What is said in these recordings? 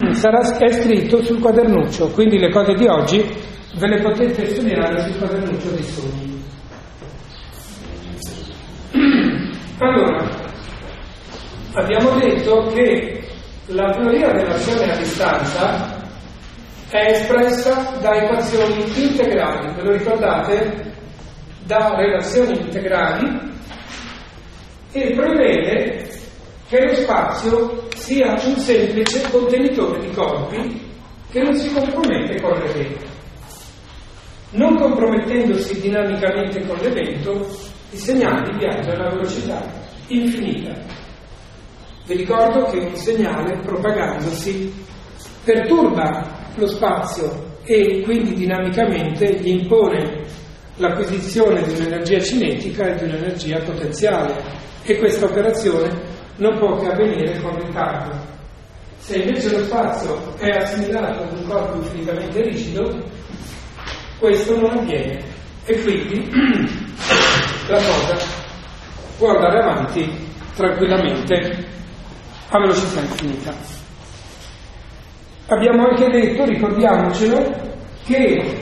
è scritto sul quadernuccio, quindi le cose di oggi ve le potete studiare sul quadernuccio dei sogni. Allora, abbiamo detto che la teoria dell'azione a distanza è espressa da equazioni integrali, ve lo ricordate? Da relazioni integrali, e prevede che lo spazio sia un semplice contenitore di corpi che non si compromette con l'evento. Non compromettendosi dinamicamente con l'evento, i segnali viaggiano a velocità infinita. Vi ricordo che un segnale, propagandosi, perturba lo spazio e quindi dinamicamente gli impone l'acquisizione di un'energia cinetica e di un'energia potenziale, e questa operazione non può che avvenire con ritardo. Se invece lo spazio è assimilato ad un corpo infinitamente rigido, questo non avviene e quindi la cosa può andare avanti tranquillamente a velocità infinita. Abbiamo anche detto, ricordiamocelo, che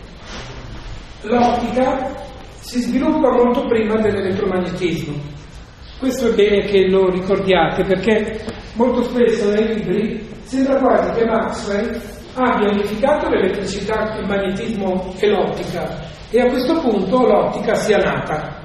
l'ottica si sviluppa molto prima dell'elettromagnetismo. Questo è bene che lo ricordiate, perché molto spesso nei libri sembra quasi che Maxwell abbia unificato l'elettricità, il magnetismo e l'ottica, e a questo punto l'ottica sia nata.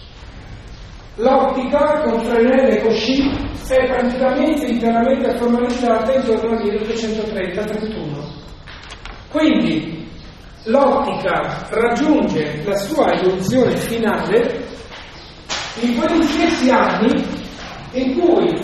L'ottica con Fresnel e Cauchy è praticamente interamente formalizzata intorno al 1830-31. Quindi l'ottica raggiunge la sua evoluzione finale in quegli stessi anni in cui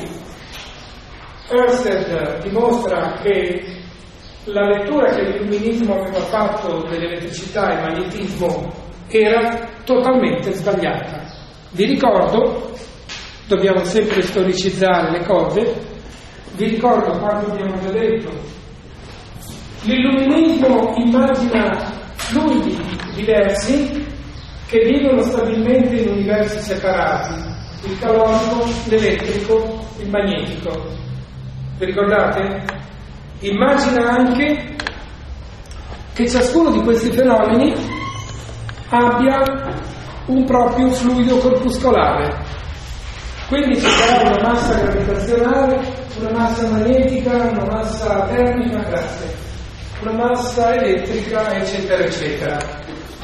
Ørsted dimostra che la lettura che l'illuminismo aveva fatto dell'elettricità e magnetismo era totalmente sbagliata. Vi ricordo, dobbiamo sempre storicizzare le cose, vi ricordo quando abbiamo già detto, l'illuminismo immagina fluidi diversi che vivono stabilmente in universi separati, il calorico, l'elettrico, il magnetico. Vi ricordate? Immagina anche che ciascuno di questi fenomeni abbia un proprio fluido corpuscolare. Quindi ci sarà una massa gravitazionale, una massa magnetica, una massa termica, una massa elettrica, eccetera, eccetera.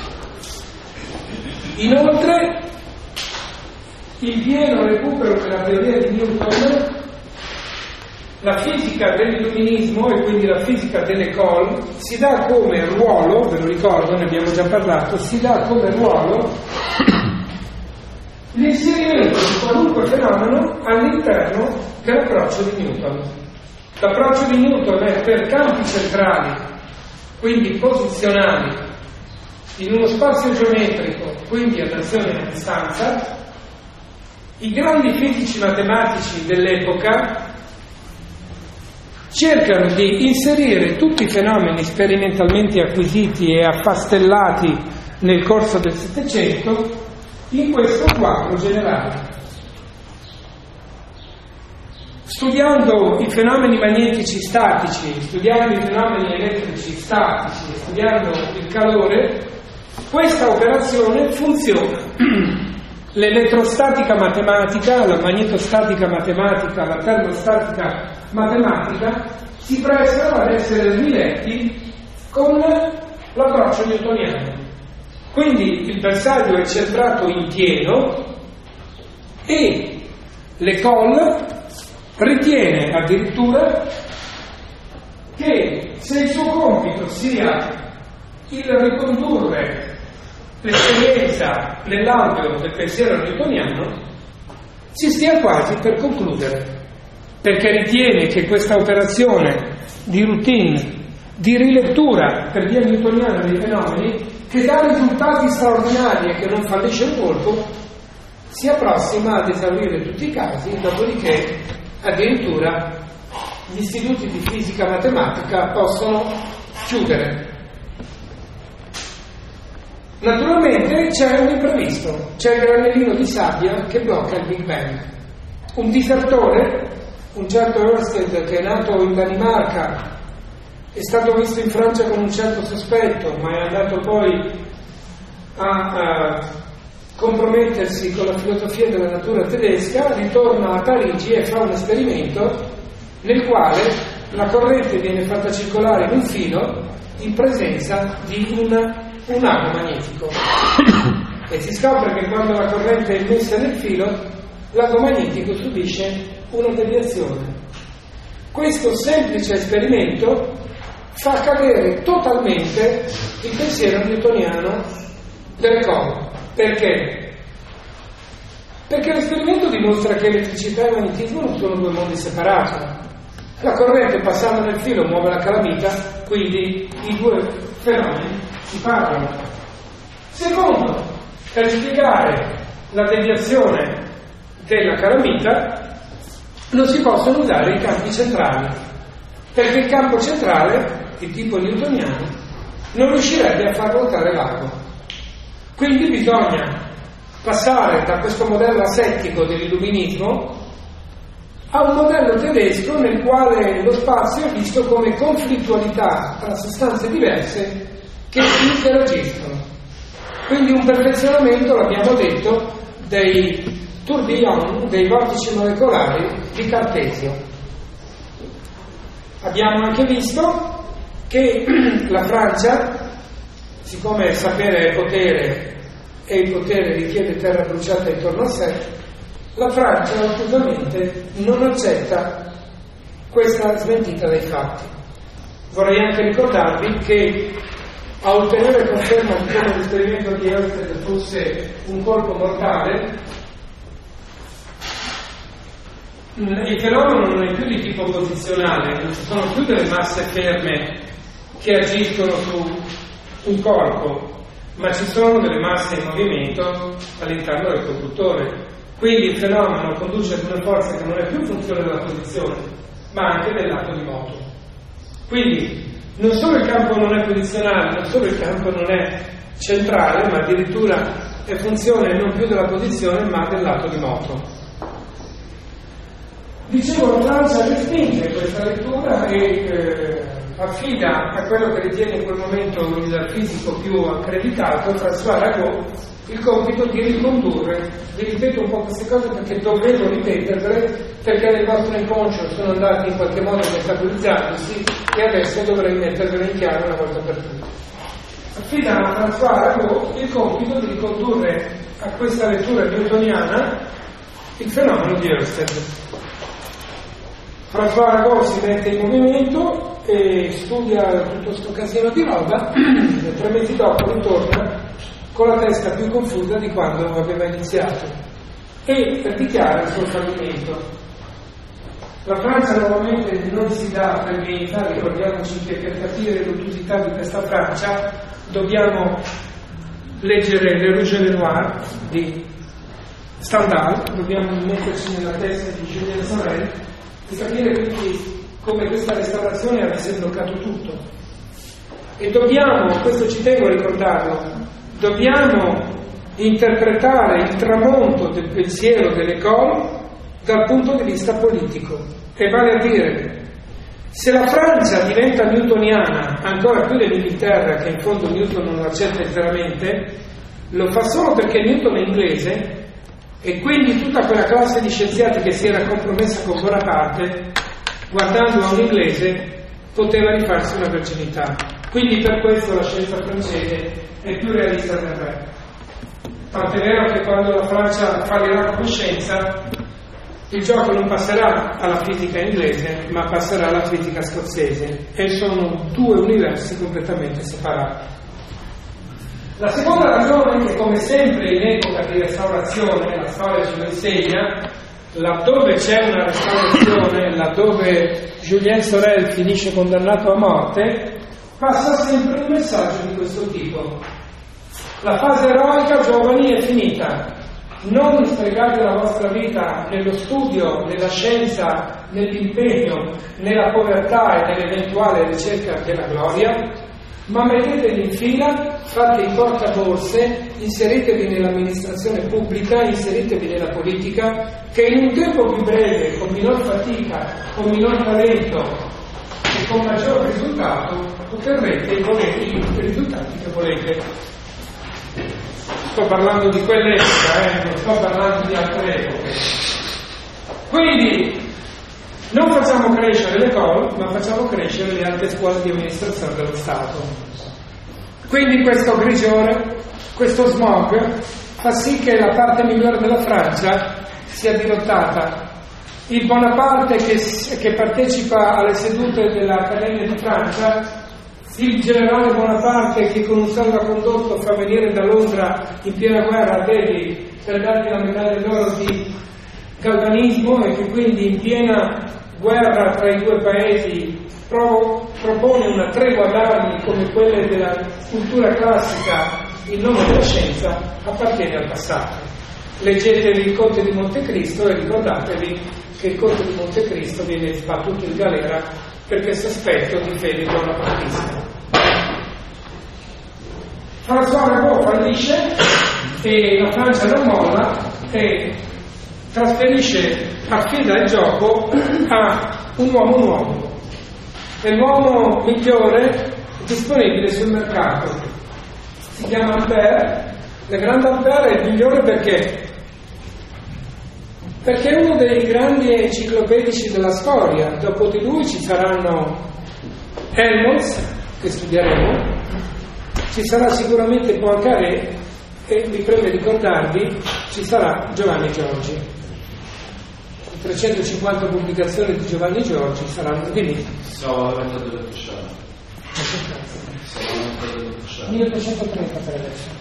Inoltre, il pieno recupero della teoria di Newton, la fisica dell'illuminismo e quindi la fisica dell'École si dà come ruolo, ve lo ricordo, ne abbiamo già parlato, si dà come ruolo l'inserimento di qualunque fenomeno all'interno dell'approccio di Newton. L'approccio di Newton è per campi centrali, quindi posizionali, in uno spazio geometrico, quindi ad azione a distanza. I grandi fisici matematici dell'epoca cercano di inserire tutti i fenomeni sperimentalmente acquisiti e affastellati nel corso del Settecento in questo quadro generale. Studiando i fenomeni magnetici statici, studiando i fenomeni elettrici statici, studiando il calore, questa operazione funziona. L'elettrostatica matematica, la magnetostatica matematica, la termostatica matematica si prestano ad essere riletti con l'approccio newtoniano. Quindi il bersaglio è centrato in pieno e l'École ritiene addirittura che se il suo compito sia il ricondurre l'esperienza nell'alveo del pensiero newtoniano, si stia quasi per concludere, perché ritiene che questa operazione di routine, di rilettura per via newtoniana dei fenomeni, che dà risultati straordinari e che non fallisce un colpo, si approssima ad esaurire tutti i casi, dopodiché addirittura gli istituti di fisica matematica possono chiudere. Naturalmente c'è un imprevisto, c'è il granellino di sabbia che blocca il Big Bang. Un disertore un certo Ørsted che è nato in Danimarca, è stato visto in Francia con un certo sospetto, ma è andato poi a compromettersi con la filosofia della natura tedesca, ritorna a Parigi e fa un esperimento nel quale la corrente viene fatta circolare in un filo in presenza di un ago magnetico e si scopre che quando la corrente è messa nel filo l'ago magnetico subisce una deviazione. Questo semplice esperimento fa cadere totalmente il pensiero newtoniano delle cose. Perché? Perché l'esperimento dimostra che elettricità e magnetismo non sono due mondi separati. La corrente passando nel filo muove la calamita, quindi i due fenomeni si parlano. Secondo, per spiegare la deviazione della calamita non si possono usare i campi centrali, perché il campo centrale, di tipo newtoniano, non riuscirebbe a far ruotare l'ago. Quindi bisogna passare da questo modello asettico dell'illuminismo a un modello tedesco nel quale lo spazio è visto come conflittualità tra sostanze diverse che si interagiscono. Quindi un perfezionamento, l'abbiamo detto, dei tourbillon, dei vortici molecolari di Cartesio. Abbiamo anche visto che la Francia, siccome sapere è potere e il potere richiede terra bruciata intorno a sé, la Francia assolutamente non accetta questa smentita dei fatti. Vorrei anche ricordarvi che a ulteriore conferma di come l'esperimento di Ørsted fosse un colpo mortale, il fenomeno non è più di tipo posizionale, non ci sono più delle masse ferme che agiscono su un corpo, ma ci sono delle masse in movimento all'interno del conduttore. Quindi il fenomeno conduce ad una forza che non è più funzione della posizione, ma anche dell'atto di moto. Quindi non solo il campo non è posizionale, non solo il campo non è centrale, ma addirittura è funzione non più della posizione, ma dell'atto di moto. Dicevo, la Francia respinge questa lettura e affida a quello che ritiene in quel momento il fisico più accreditato, François Arago, il compito di ricondurre. Vi ripeto un po' queste cose perché dovevo ripeterle, perché nel vostro inconscio sono andati in qualche modo metabolizzandosi e adesso dovrei mettervele in chiaro una volta per tutte. Affida a François Arago il compito di ricondurre a questa lettura newtoniana il fenomeno di Ørsted. François Arago si mette in movimento e studia tutto questo casino di roba e 3 mesi dopo ritorna con la testa più confusa di quando aveva iniziato e dichiara il suo fallimento. La Francia nuovamente non si dà per vinta, ricordiamoci che per capire l'ottusità di questa Francia dobbiamo leggere Le Rouge et le Noir di Stendhal, dobbiamo metterci nella testa di Julien Sorel e capire quindi come questa restaurazione avesse bloccato tutto. E dobbiamo, questo ci tengo a ricordarlo, dobbiamo interpretare il tramonto del pensiero dell'École dal punto di vista politico, e vale a dire, se la Francia diventa newtoniana ancora più dell'Inghilterra, che in fondo Newton non lo accetta interamente, lo fa solo perché Newton è inglese e quindi tutta quella classe di scienziati che si era compromessa con Bonaparte, guardando a un inglese, poteva rifarsi una virginità. Quindi per questo la scienza francese è più realista del re. Tant'è vero che quando la Francia fallirà la coscienza, il gioco non passerà alla fisica inglese, ma passerà alla fisica scozzese, e sono 2 universi completamente separati. La seconda ragione è che, come sempre in epoca di restaurazione, la storia ce lo insegna, laddove c'è una restaurazione, laddove Julien Sorel finisce condannato a morte, passa sempre un messaggio di questo tipo: la fase eroica, giovani, è finita, non sprecate la vostra vita nello studio, nella scienza, nell'impegno, nella povertà e nell'eventuale ricerca della gloria, ma metteteli in fila, fate i portaborse, inseritevi nell'amministrazione pubblica, inseritevi nella politica, che in un tempo più breve, con minor fatica, con minor talento e con maggior risultato, otterrete i risultati che volete. Sto parlando di quell'epoca, non sto parlando di altre epoche. Quindi non facciamo crescere l'ECOL, ma facciamo crescere le alte scuole di amministrazione dello Stato. Quindi questo grigiore, questo smog, fa sì che la parte migliore della Francia sia dirottata. Il Bonaparte che partecipa alle sedute dell'Accademia di Francia, il generale Bonaparte che con un salvacondotto fa venire da Londra in piena guerra David per dargli la medaglia d'oro di galvanismo e che quindi in piena guerra tra i due paesi propone una tregua d'armi come quelle della cultura classica in nome della scienza, appartiene al passato. Leggetevi il Conte di Montecristo e ricordatevi che il Conte di Montecristo viene sbattuto in galera perché sospetto di fede bonapartista. François Rabot fallisce e la Francia non molla e affida il gioco a un uomo nuovo. È l'uomo migliore disponibile sul mercato. Si chiama Ampère. Le Grande Ampère è il migliore perché è uno dei grandi enciclopedici della storia. Dopo di lui ci saranno Helmholtz, che studieremo, ci sarà sicuramente Poincaré e mi preme ricordarvi ci sarà Giovanni Giorgi. 350 pubblicazioni di Giovanni Giorgi saranno di lì. Stavo la metodo del Cusciano. 1830 per adesso.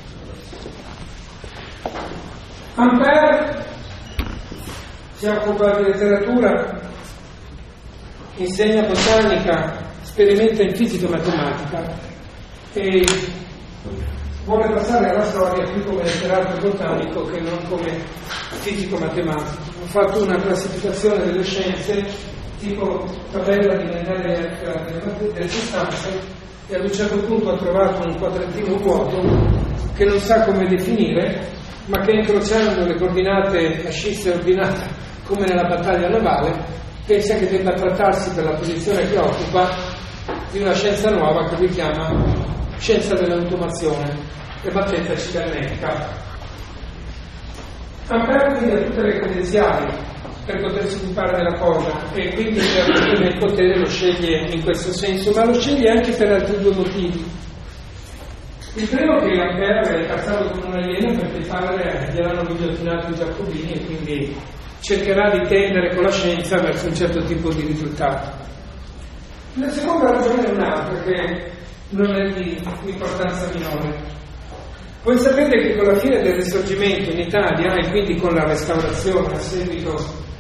Ampère si occupa di letteratura, insegna botanica, sperimenta in fisica e matematica e vuole passare alla storia più come letterato botanico che non come fisico-matematico. Ho fatto una classificazione delle scienze tipo tabella di delle sostanze e ad un certo punto ho trovato un quadratino vuoto che non sa come definire, ma che incrociando le coordinate ascisse e ordinate come nella battaglia navale pensa che debba trattarsi per la posizione che occupa di una scienza nuova che lui chiama scienza dell'automazione e battezza cibernetica. Ampère quindi ha tutte le credenziali per potersi occupare della cosa e quindi il potere lo sceglie in questo senso, ma lo sceglie anche per altri due motivi. Il primo è che Ampère è incazzato come un alieno perché il padre gliel'hanno guillotinato i giacobini e quindi cercherà di tendere con la scienza verso un certo tipo di risultato. La seconda ragione è un'altra che non è di importanza minore. Voi sapete che con la fine del Risorgimento in Italia e quindi con la restaurazione a seguito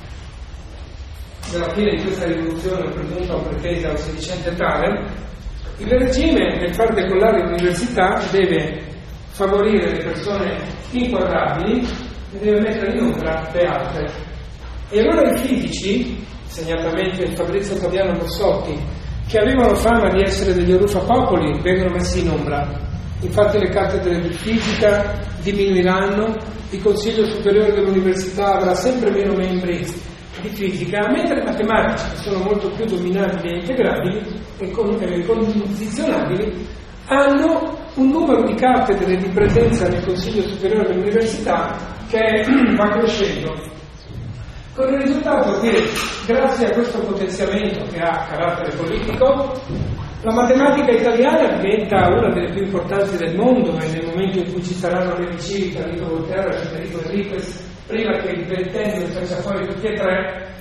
della fine di questa rivoluzione presunta o pretesa o sedicente tale, il regime nel far decollare l'università deve favorire le persone inquadrabili e deve mettere in ombra le altre. E allora i fisici, segnatamente Fabrizio Fabiano Bossotti, che avevano fama di essere degli Orufapopoli, vengono messi in ombra. Infatti le cattedre di fisica diminuiranno, il Consiglio Superiore dell'Università avrà sempre meno membri di fisica, mentre i matematici, che sono molto più dominabili e integrabili e condizionabili, hanno un numero di cattedre di presenza nel Consiglio Superiore dell'Università che va crescendo. Con il risultato che, grazie a questo potenziamento che ha carattere politico, la matematica italiana diventa una delle più importanti del mondo e nel momento in cui ci saranno le licei Enrico Volterra e Federico Enriquez, prima che il ventennio faccia fuori tutti e tre,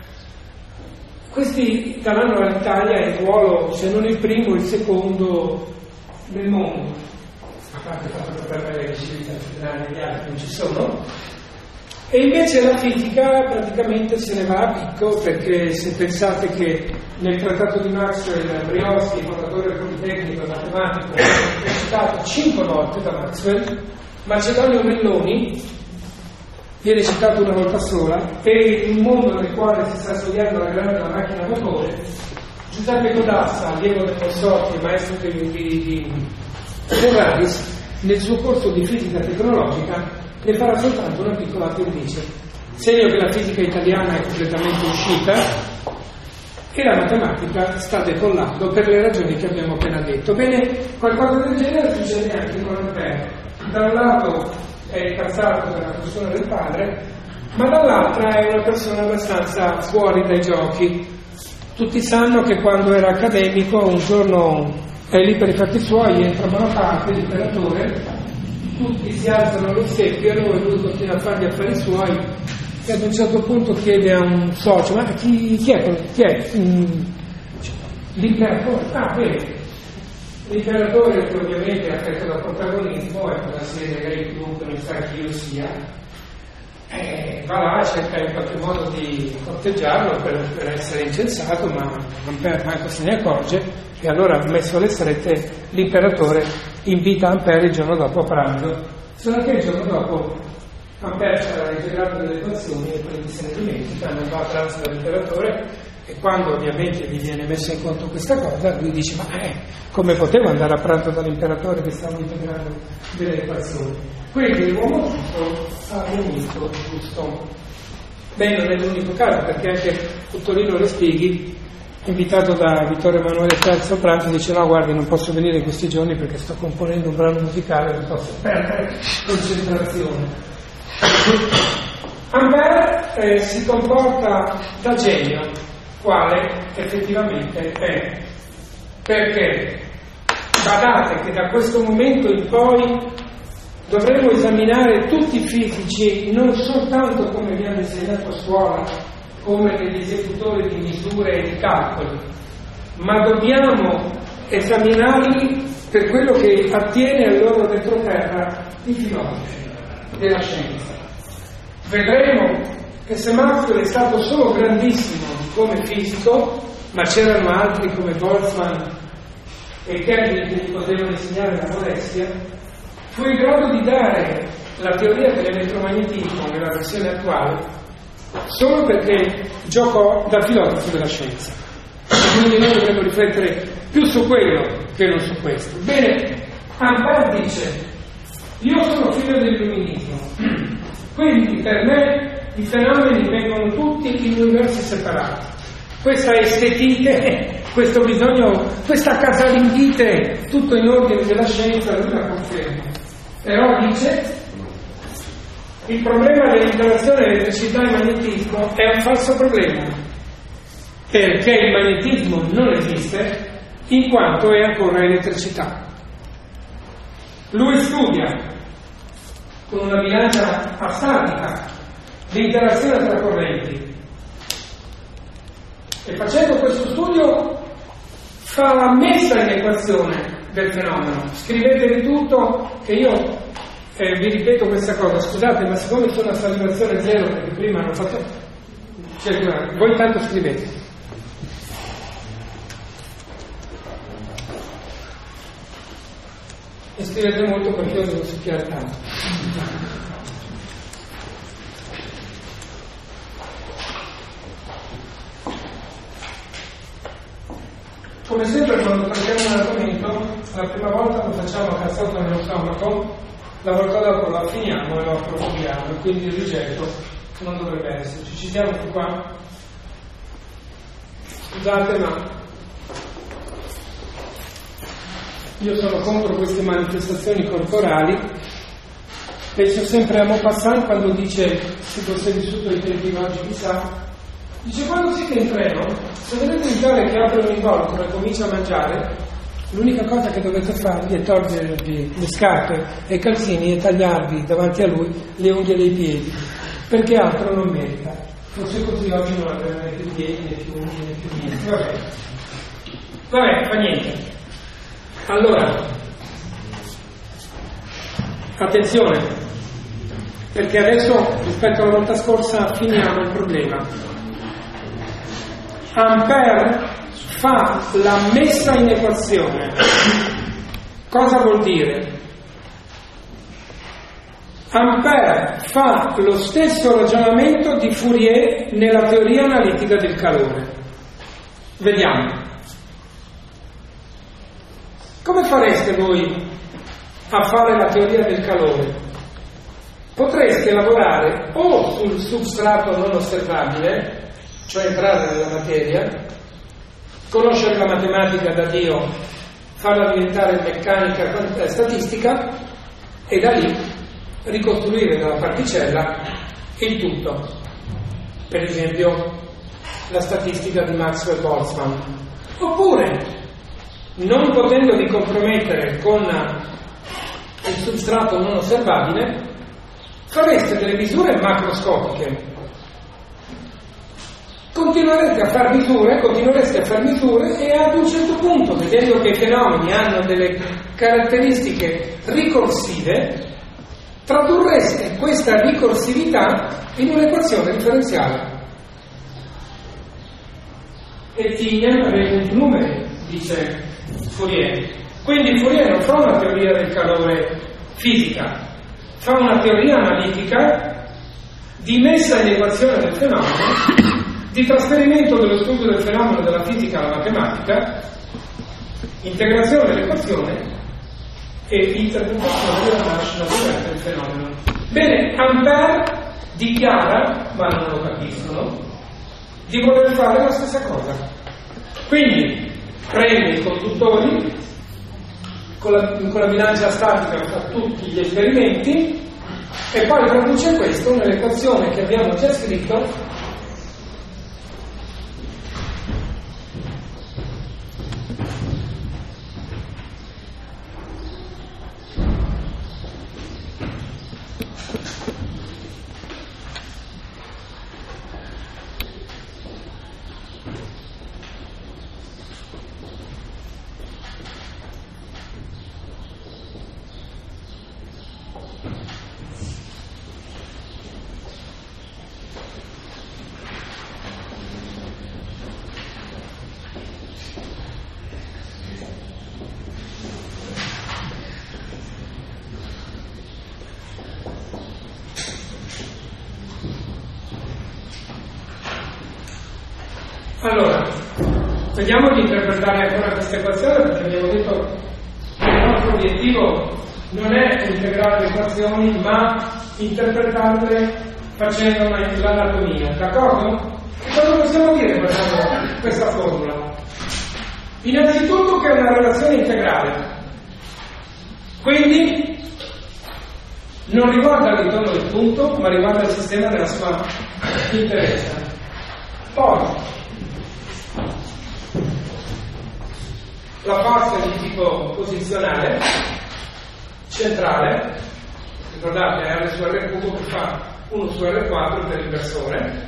questi daranno all'Italia il ruolo, se non il primo, il secondo del mondo. A parte il fatto che per me le licei federali gli altri non ci sono. E invece la fisica praticamente se ne va a picco, perché se pensate che nel trattato di Maxwell Brioschi, fondatore del Politecnico matematico, è citato 5 volte da Maxwell, Macedonio Melloni viene citato una volta sola, e in un mondo nel quale si sta studiando la grande macchina a vapore, Giuseppe Codassa, allievo del Consorti e maestro di Ferraris, nel suo corso di fisica tecnologica ne farà soltanto una piccola appendice, segno che la fisica italiana è completamente uscita e la matematica sta decollando per le ragioni che abbiamo appena detto. Bene, qualcosa del genere succede anche con Ampère. Da un lato è incazzato per la persona del padre, ma dall'altra è una persona abbastanza fuori dai giochi. Tutti sanno che quando era accademico un giorno è lì per i fatti suoi, entra Bonaparte, l'imperatore, tutti si alzano allo secchio e lui continua a fare gli affari suoi e ad un certo punto chiede a un socio: ma chi è? L'imperatore. Ah, bene. L'imperatore, che ovviamente è affetto da protagonismo, è una serie lei più che non sa chi io sia, va là, cerca in qualche modo di corteggiarlo per essere incensato, ma Ampère manco se ne accorge, e allora, messo alle strette, l'imperatore invita Ampère il giorno dopo a pranzo, solo che il giorno dopo Ampère sarà integrato delle equazioni e quindi se ne dimentica, non va a pranzo dall'imperatore, e quando ovviamente gli viene messa in conto questa cosa, lui dice: ma come potevo andare a pranzo dall'imperatore che stavo integrando delle equazioni? Quindi l'uomo tutto ha unito giusto. Beh, non è l'unico caso, perché anche Ottorino Respighi, invitato da Vittorio Emanuele III a pranzo, dice: no, guardi, non posso venire in questi giorni perché sto componendo un brano musicale, non posso perdere concentrazione. Ampère si comporta da genio, quale effettivamente è, perché badate che da questo momento in poi dovremo esaminare tutti i fisici non soltanto come viene insegnato a scuola, come degli esecutori di misure e di calcoli, ma dobbiamo esaminarli per quello che attiene al loro retroterra i filosofi della scienza. Vedremo che se Maxwell è stato solo grandissimo come fisico, ma c'erano altri come Boltzmann e Kelvin che gli potevano insegnare la modestia, fu in grado di dare la teoria dell'elettromagnetismo nella versione attuale solo perché giocò da filosofo della scienza. Quindi noi dovremmo riflettere più su quello che non su questo. Bene, Ampère dice: io sono figlio dell'illuminismo, quindi per me i fenomeni vengono tutti in universi separati. Questa estetite, questo bisogno, questa casalingite, tutto in ordine della scienza, lui la conferma. Però dice: il problema dell'interazione elettricità e magnetismo è un falso problema, perché il magnetismo non esiste in quanto è ancora elettricità. Lui studia con una bilancia astatica l'interazione tra correnti e facendo questo studio fa la messa in equazione del fenomeno. Scrivetevi tutto, che io vi ripeto questa cosa, scusate, ma siccome sono a salivazione zero perché prima hanno fatto, voi intanto scrivete. E scrivete molto perché io devo succhiare tanto. Come sempre quando prendiamo un argomento, la prima volta lo facciamo a cazzotto nello stomaco, la volta dopo lo affiniamo e lo approfondiamo, quindi il rigetto non dovrebbe esserci. Ci siamo più qua? Scusate, ma io sono contro queste manifestazioni corporali. Penso sempre a Maupassant quando dice, se fosse vissuto ai tempi oggi chissà, dice: quando siete in treno, se vedete un tale che apre un involucro e comincia a mangiare, l'unica cosa che dovete fargli è togliervi le scarpe e i calzini e tagliarvi davanti a lui le unghie dei piedi, perché altro non merita. Forse così oggi non avremo né più piedi, né più unghie, né più niente. Vabbè, fa niente. Allora, attenzione, perché adesso rispetto alla volta scorsa finiamo il problema. Ampère fa la messa in equazione. Cosa vuol dire? Ampère fa lo stesso ragionamento di Fourier nella teoria analitica del calore. Vediamo. Come fareste voi a fare la teoria del calore? Potreste lavorare o sul substrato non osservabile, cioè entrare nella materia, conoscere la matematica da Dio, farla diventare meccanica statistica e da lì ricostruire dalla particella il tutto. Per esempio la statistica di Maxwell-Boltzmann. Oppure, non potendovi compromettere con il substrato non osservabile, fareste delle misure macroscopiche. Continuereste a far misure e ad un certo punto, vedendo che i fenomeni hanno delle caratteristiche ricorsive, tradurreste questa ricorsività in un'equazione differenziale. E Tignan aveva numeri, dice Fourier. Quindi Fourier non fa una teoria del calore fisica, fa una teoria analitica di messa in equazione del fenomeno, di trasferimento dello studio del fenomeno dalla fisica alla matematica, integrazione dell'equazione e interpretazione della nascita del fenomeno. Bene, Ampère dichiara, ma non lo capiscono, di voler fare la stessa cosa. Quindi prende i conduttori, con la bilancia statica fa tutti gli esperimenti e poi traduce questo nell'equazione che abbiamo già scritto. Allora, vediamo di interpretare ancora questa equazione, perché abbiamo detto che il nostro obiettivo non è integrare le equazioni, ma interpretarle facendo l'anatomia, d'accordo? E cosa possiamo dire guardando questa formula? Innanzitutto che è una relazione integrale, quindi non riguarda il ritorno del punto, ma riguarda il sistema della sua interezza. Poi la forza è di tipo posizionale, centrale, ricordate, è R su R cubo che fa 1 su R4 per inversore.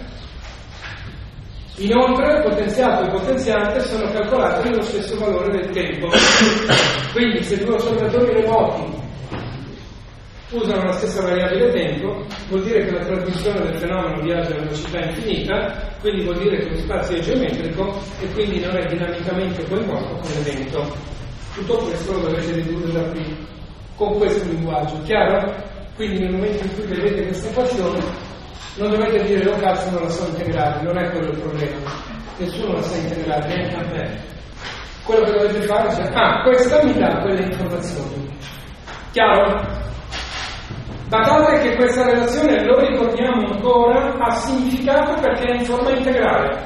Inoltre, potenziato e potenziante sono calcolati nello stesso valore del tempo. Quindi, se due osservatori remoti usano la stessa variabile tempo, vuol dire che la trasmissione del fenomeno viaggia a velocità infinita, quindi vuol dire che lo spazio è geometrico e quindi non è dinamicamente coinvolto con l'evento. Tutto questo lo dovete dedurre da qui, con questo linguaggio, chiaro? Quindi nel momento in cui vedete questa equazione non dovete dire oh cazzo non la so integrare, non è quello il problema, nessuno la sa integrare, neanche a me. Quello che dovete fare è questa mi dà quelle informazioni, chiaro? Badate che questa relazione, lo ricordiamo ancora, ha significato perché è in forma integrale.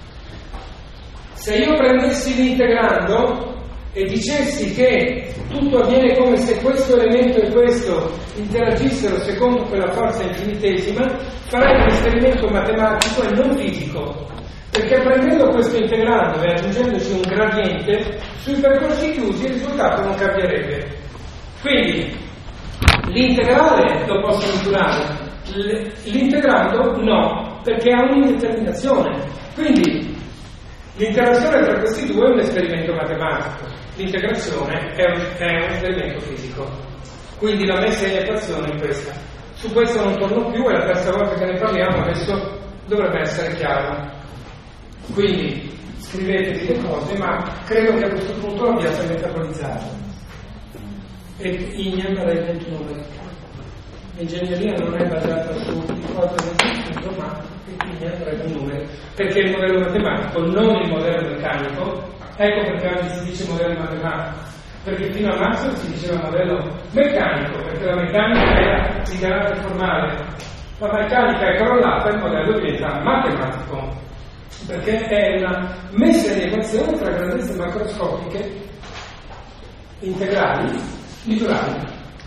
Se io prendessi l'integrando e dicessi che tutto avviene come se questo elemento e questo interagissero secondo quella forza infinitesima, farei un esperimento matematico e non fisico, perché prendendo questo integrando e aggiungendoci un gradiente, sui percorsi chiusi il risultato non cambierebbe. Quindi l'integrale lo posso misurare, l'integrando no, perché ha un'indeterminazione. Quindi l'interazione tra questi due è un esperimento matematico, l'integrazione è un esperimento fisico. Quindi la messa in equazione è questa. Su questo non torno più, è la terza volta che ne parliamo, adesso dovrebbe essere chiaro. Quindi scrivetevi le cose, ma credo che a questo punto l'abbiate metabolizzato. E Tignan avrebbe il numero. L'ingegneria non è basata su ipotesi di ma Tignan avrebbe un numero, perché il modello matematico, non il modello meccanico. Ecco perché oggi si dice modello matematico. perché fino a marzo si diceva modello meccanico, perché la meccanica era di carattere formale, la meccanica è crollata, il modello diventa matematico, perché è una messa in equazione tra grandezze macroscopiche integrali, misurabili.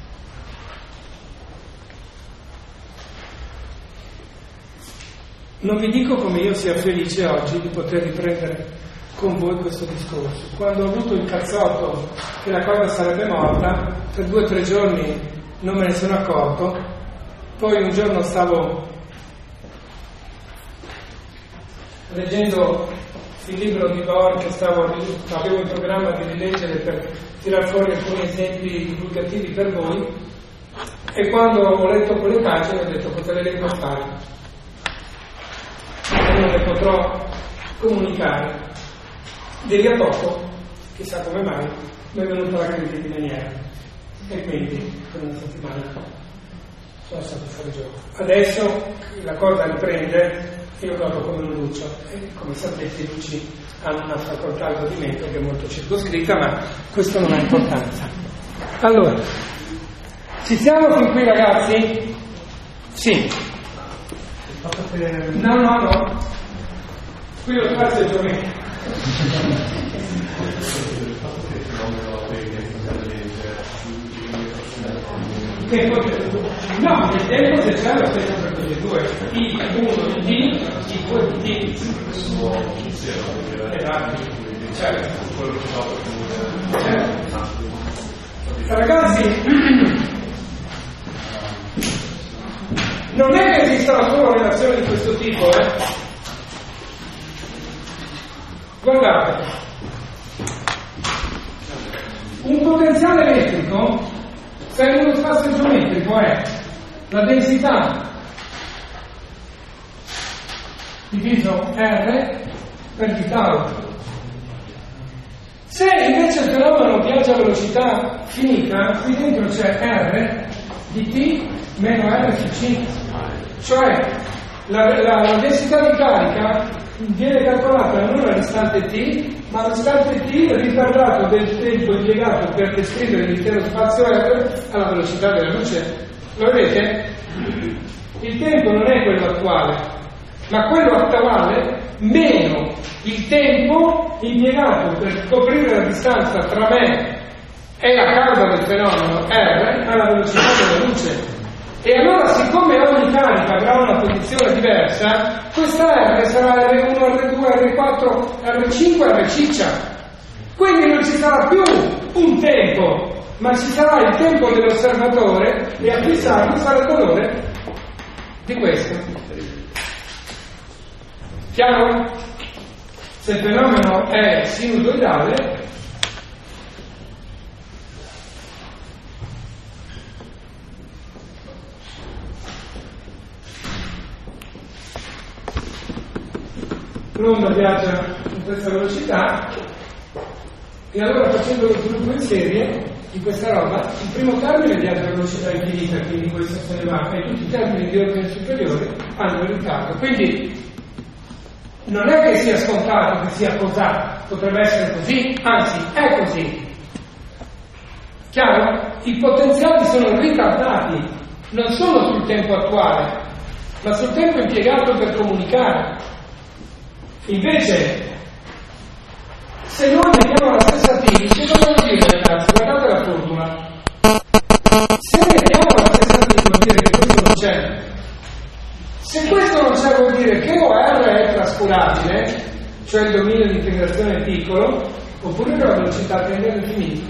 Non vi dico come io sia felice oggi di poter riprendere con voi questo discorso. Quando ho avuto il cazzotto che la cosa sarebbe morta, per 2 o 3 giorni non me ne sono accorto, poi un giorno stavo leggendo il libro di Bohr che avevo in programma di rileggere per tirar fuori alcuni esempi divulgativi per voi, e quando ho letto quelle pagine ho detto cosa le devo fare? Non le potrò comunicare. Di lì a poco, chissà come mai, mi è venuta la crisi di maniera, e quindi per una settimana sono stato fuori gioco. Adesso la cosa riprende, io noto come un lucio, e come sapete i luci hanno una facoltà al godimento che è molto circoscritta, ma questo non ha importanza. Allora, ci siamo fin qui, ragazzi? Sì. No. Qui lo spazio è geometrico. No, il tempo se c'è lo stesso per tutti e due. I1 di D, I2 di D. Esatto. Certo. Ragazzi, non è che esistano solo relazioni di questo tipo, Guardate, un potenziale elettrico, se in uno spazio geometrico, è la densità diviso R per d tau. Se invece il fenomeno viaggia a velocità finita, qui dentro c'è R di t meno R su c, cioè la densità di carica viene calcolata non all'istante t, ma all'istante t ritardato del tempo impiegato per descrivere l'intero spazio R alla velocità della luce. Lo vedete? Il tempo non è quello attuale, ma quello attuale meno il tempo impiegato per coprire la distanza tra me e la causa del fenomeno R alla velocità della luce. E allora, siccome ogni carica avrà una posizione diversa, questa R sarà R1, R2, R4, R5, Rciccia. Quindi non ci sarà più un tempo, ma ci sarà il tempo dell'osservatore, e a fissarlo sarà il valore di questo. Chiaro? Se il fenomeno è sinusoidale, l'onda viaggia con questa velocità, e allora, facendo lo sviluppo in serie di questa roba, il primo termine viaggia a velocità infinita, quindi questo se ne va, e tutti i termini di ordine superiore hanno il ritardo. Quindi non è che sia scontato che sia così, potrebbe essere così, anzi è così. Chiaro? I potenziali sono ritardati, non solo sul tempo attuale, ma sul tempo impiegato per comunicare. Invece, se noi mettiamo la stessa t, che cosa vuol dire, ragazzi? Guardate la formula. Se mettiamo la stessa t vuol dire che questo non c'è. Se questo non c'è vuol dire che o R è trascurabile, cioè il dominio di integrazione è piccolo, oppure che la velocità tende all'infinito.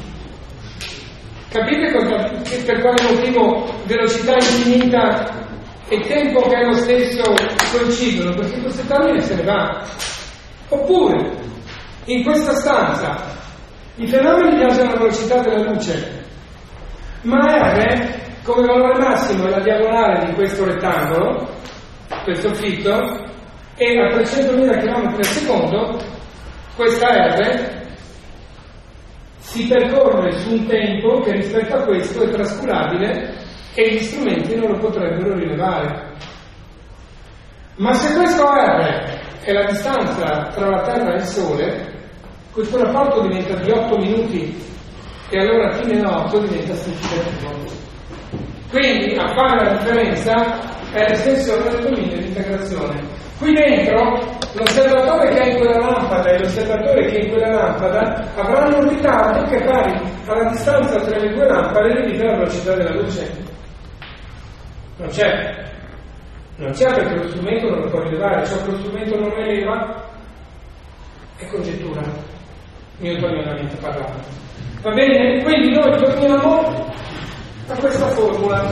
Capite per quale motivo velocità infinita e tempo che è lo stesso coincidono? Perché questo termine se ne va. Oppure, in questa stanza, i fenomeni viaggiano alla velocità della luce, ma R, come valore massimo, è la diagonale di questo rettangolo, questo fitto, e a 300.000 km al secondo, questa R si percorre su un tempo che rispetto a questo è trascurabile e gli strumenti non lo potrebbero rilevare. Ma se questo R è la distanza tra la Terra e il Sole, questo rapporto diventa di 8 minuti e allora t meno 8 diventa significativo. Quindi a fare la differenza è l'estensione del dominio di integrazione. Qui dentro l'osservatore che è in quella lampada e l'osservatore che è in quella lampada avranno un ritardo che pari alla distanza tra le due lampade divide la velocità della luce. Non c'è perché lo strumento non lo può rilevare, ciò che lo strumento non rileva è congettura, newtonianamente parlando. Va bene? Quindi noi torniamo a questa formula.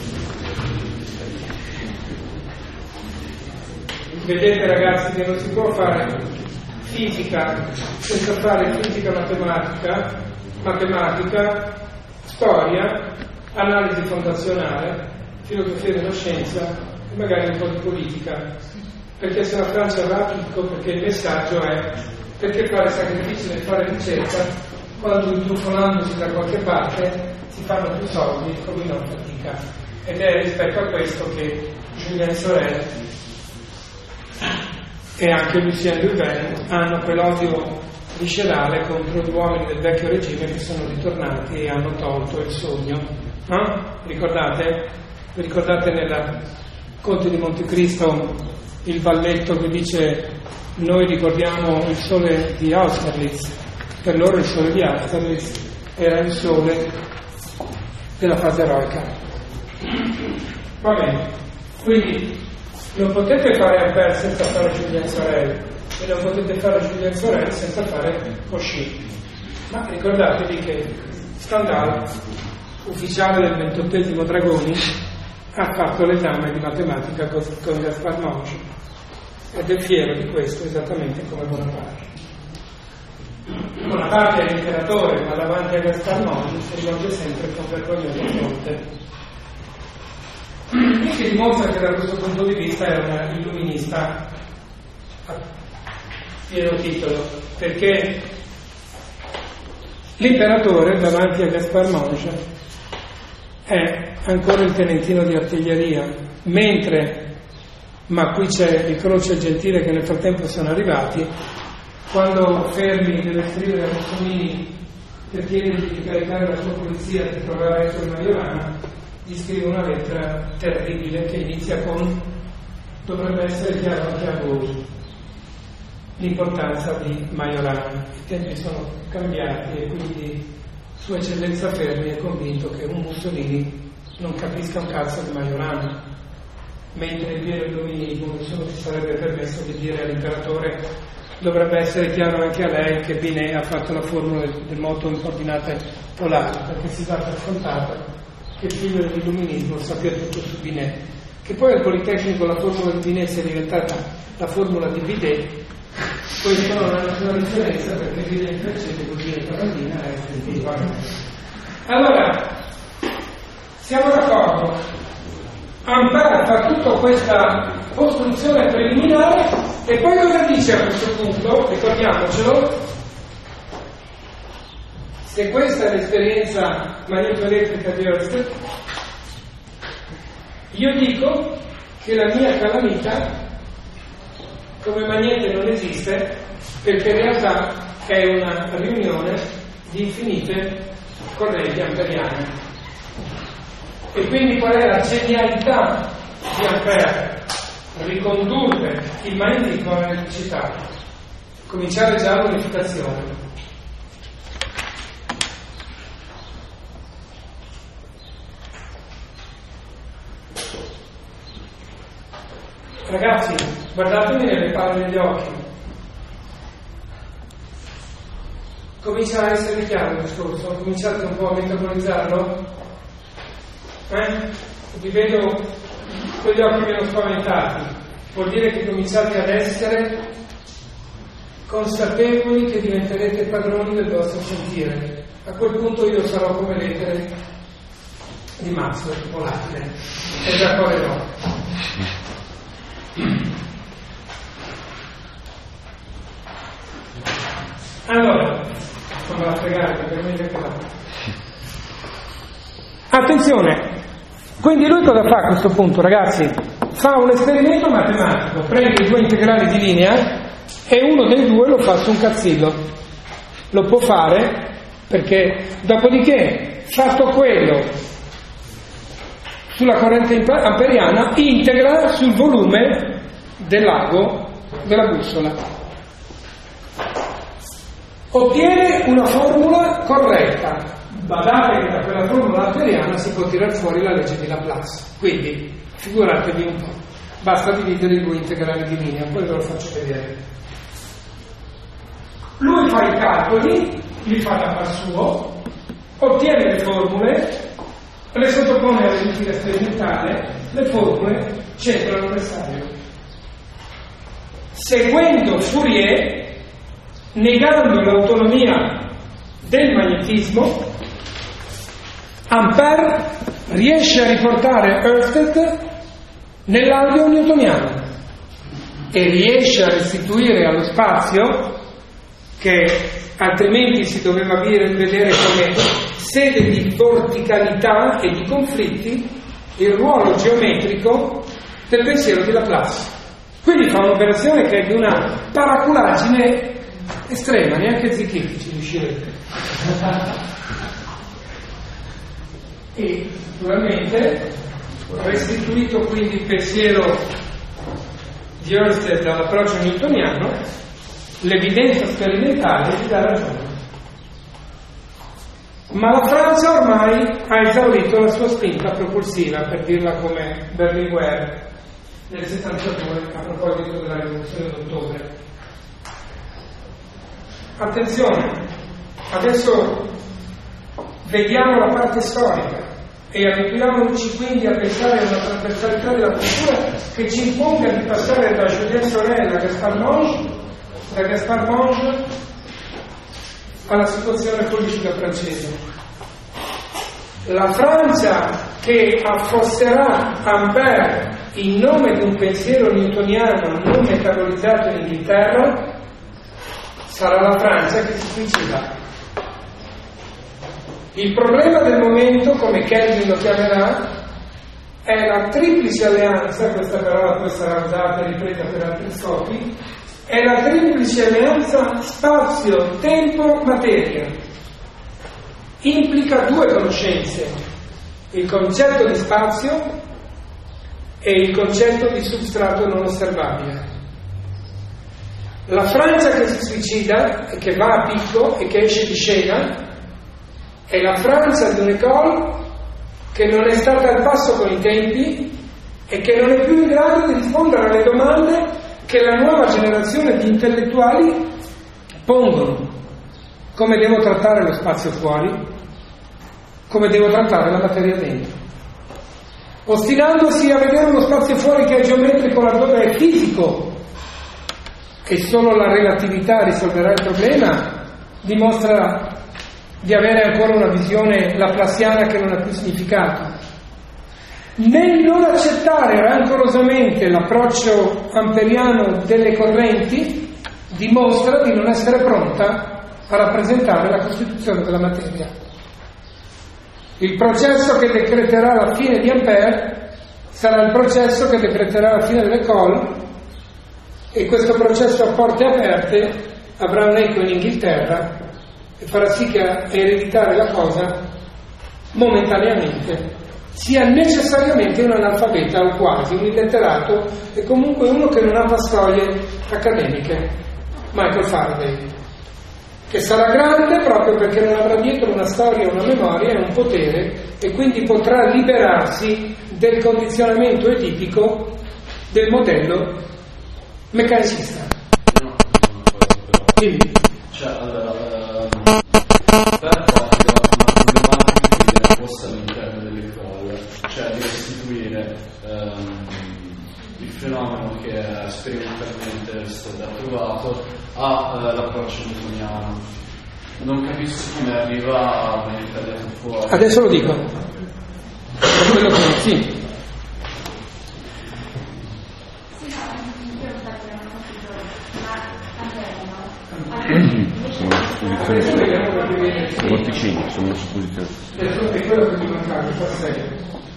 Vedete ragazzi che non si può fare fisica senza fare fisica matematica, storia, analisi fondazionale, filosofia della scienza e magari un po' di politica, perché se la Francia va a picco, perché il messaggio è perché fare sacrifici nel fare ricerca quando intrufolandosi da qualche parte si fanno più soldi come non fatica. Ed è rispetto a questo che Julien Sorel e anche Lucien Louvain hanno quell'odio viscerale contro gli uomini del vecchio regime che sono ritornati e hanno tolto il sogno. Ricordate? Vi ricordate nel Conte di Montecristo il balletto che dice noi ricordiamo il sole di Austerlitz, per loro il sole di Austerlitz era il sole della fase eroica. Va bene, quindi non potete fare Ampère senza fare Julien Sorel e non potete fare Julien Sorel senza fare Cauchy. Ma ricordatevi che Stendhal, ufficiale del 28° Dragoni, ha fatto l'esame di matematica con Gaspard Monge ed è fiero di questo esattamente come Bonaparte. Bonaparte è l'imperatore, ma davanti a Gaspard Monge si rivolge sempre con vergognoso fronte. E che dimostra che da questo punto di vista era una illuminista a pieno titolo, perché l'imperatore davanti a Gaspard Monge è ancora il tenentino di artiglieria, mentre, ma qui c'è il Croce e il Gentile che nel frattempo sono arrivati, quando Fermi deve scrivere a Mussolini per chiedergli di caricare la sua polizia per trovare Reggio Majorana, gli scrive una lettera terribile che inizia con dovrebbe essere chiaro anche a voi l'importanza di Majorana. I tempi sono cambiati e quindi Sua Eccellenza Fermi è convinto che un Mussolini non capisca un cazzo di Majorana, mentre in pieno illuminismo nessuno si sarebbe permesso di dire all'imperatore dovrebbe essere chiaro anche a lei che Binet ha fatto la formula del moto in coordinate polari, perché si dà per scontato che il figlio dell'illuminismo sappia tutto su Binet, che poi al Politecnico la formula di Binet sia diventata la formula di Bidet. Questo non ha nessuna differenza perché Binet in francese così è Carolina è istintiva. Allora siamo d'accordo, Ampère fa tutta questa costruzione preliminare e poi cosa dice a questo punto? Ricordiamocelo, se questa è l'esperienza magnetoelettrica di Hertz, io dico che la mia calamita come magnete non esiste perché in realtà è una riunione di infinite correnti amperiane. E quindi qual è la genialità di Ampère? Ricondurre il magnetismo all'elettricità, cominciare già l'unificazione. Ragazzi, guardatemi nelle palle degli occhi. Comincia a essere chiaro il discorso? Cominciate un po' a metabolizzarlo? Vi vedo con gli occhi meno spaventati. Vuol dire che cominciate ad essere consapevoli che diventerete padroni del vostro sentire. A quel punto io sarò come lettere di Maxwell, volatile, e già correrò. Allora, come la fregare, per me che va. Attenzione, quindi lui cosa fa a questo punto, ragazzi? Fa un esperimento matematico, prende i due integrali di linea e uno dei due lo fa su un cazzillo. Lo può fare perché dopodiché, fatto quello sulla corrente amperiana, integra sul volume dell'ago della bussola. Ottiene una formula corretta. Badate che da quella formula amperiana si può tirare fuori la legge di Laplace. Quindi, figuratevi un po'. Basta dividere i due integrali di linea, poi ve lo faccio vedere. Lui fa i calcoli, li fa da par suo, ottiene le formule, le sottopone all'utile sperimentale, le formule centrano il bersaglio. Seguendo Fourier, negando l'autonomia del magnetismo, Ampère riesce a riportare Ørsted nell'alveo newtoniano e riesce a restituire allo spazio, che altrimenti si doveva vedere come sede di verticalità e di conflitti, il ruolo geometrico del pensiero di Laplace. Quindi fa un'operazione che è di una paraculaggine estrema, neanche Zicchetti ci riuscirete. E naturalmente, restituito quindi il pensiero di Ørsted all'approccio newtoniano, l'evidenza sperimentale gli dà ragione. Ma la Francia ormai ha esaurito la sua spinta propulsiva, per dirla come Berlinguer nel 72 a proposito della rivoluzione d'ottobre. Attenzione, adesso vediamo la parte storica e abituiamoci quindi a pensare a una trasversalità della cultura che ci imponga di passare da Julien Sorel a Gaspard Monge alla situazione politica francese. La Francia che affosserà Ampère in nome di un pensiero newtoniano non metabolizzato in Inghilterra sarà la Francia che si suicida. Il problema del momento, come Kelvin lo chiamerà, è la triplice alleanza, questa parola poi sarà usata e ripresa per altri scopi, è la triplice alleanza spazio, tempo, materia. Implica due conoscenze, il concetto di spazio e il concetto di substrato non osservabile. La Francia che si suicida e che va a picco e che esce di scena è la Francia di un'école che non è stata al passo con i tempi e che non è più in grado di rispondere alle domande che la nuova generazione di intellettuali pongono. Come devo trattare lo spazio fuori? Come devo trattare la materia dentro? Ostinandosi a vedere uno spazio fuori che è geometrico laddove è fisico e solo la relatività risolverà il problema, dimostra di avere ancora una visione laplaciana che non ha più significato. Nel non accettare rancorosamente l'approccio amperiano delle correnti, dimostra di non essere pronta a rappresentare la costituzione della materia. Il processo che decreterà la fine di Ampère sarà il processo che decreterà la fine dell'école, e questo processo a porte aperte avrà un eco in Inghilterra e farà sì che a ereditare la cosa momentaneamente sia necessariamente un analfabeta o quasi un illetterato e comunque uno che non ha pastoie accademiche, Michael Faraday, che sarà grande proprio perché non avrà dietro una storia, una memoria e un potere, e quindi potrà liberarsi del condizionamento etipico del modello meccanicista. Quindi, cioè, allora, per portare una problematica che viene posta all'interno dell'école, cioè di restituire il fenomeno che è sperimentalmente stato trovato all'approccio newtoniano. Non capisco come arriva a venire tagliato fuori. Adesso lo dico. Per quello che sì. Vorticini, sono supposizioni. È quello che mi mancava, fa serio.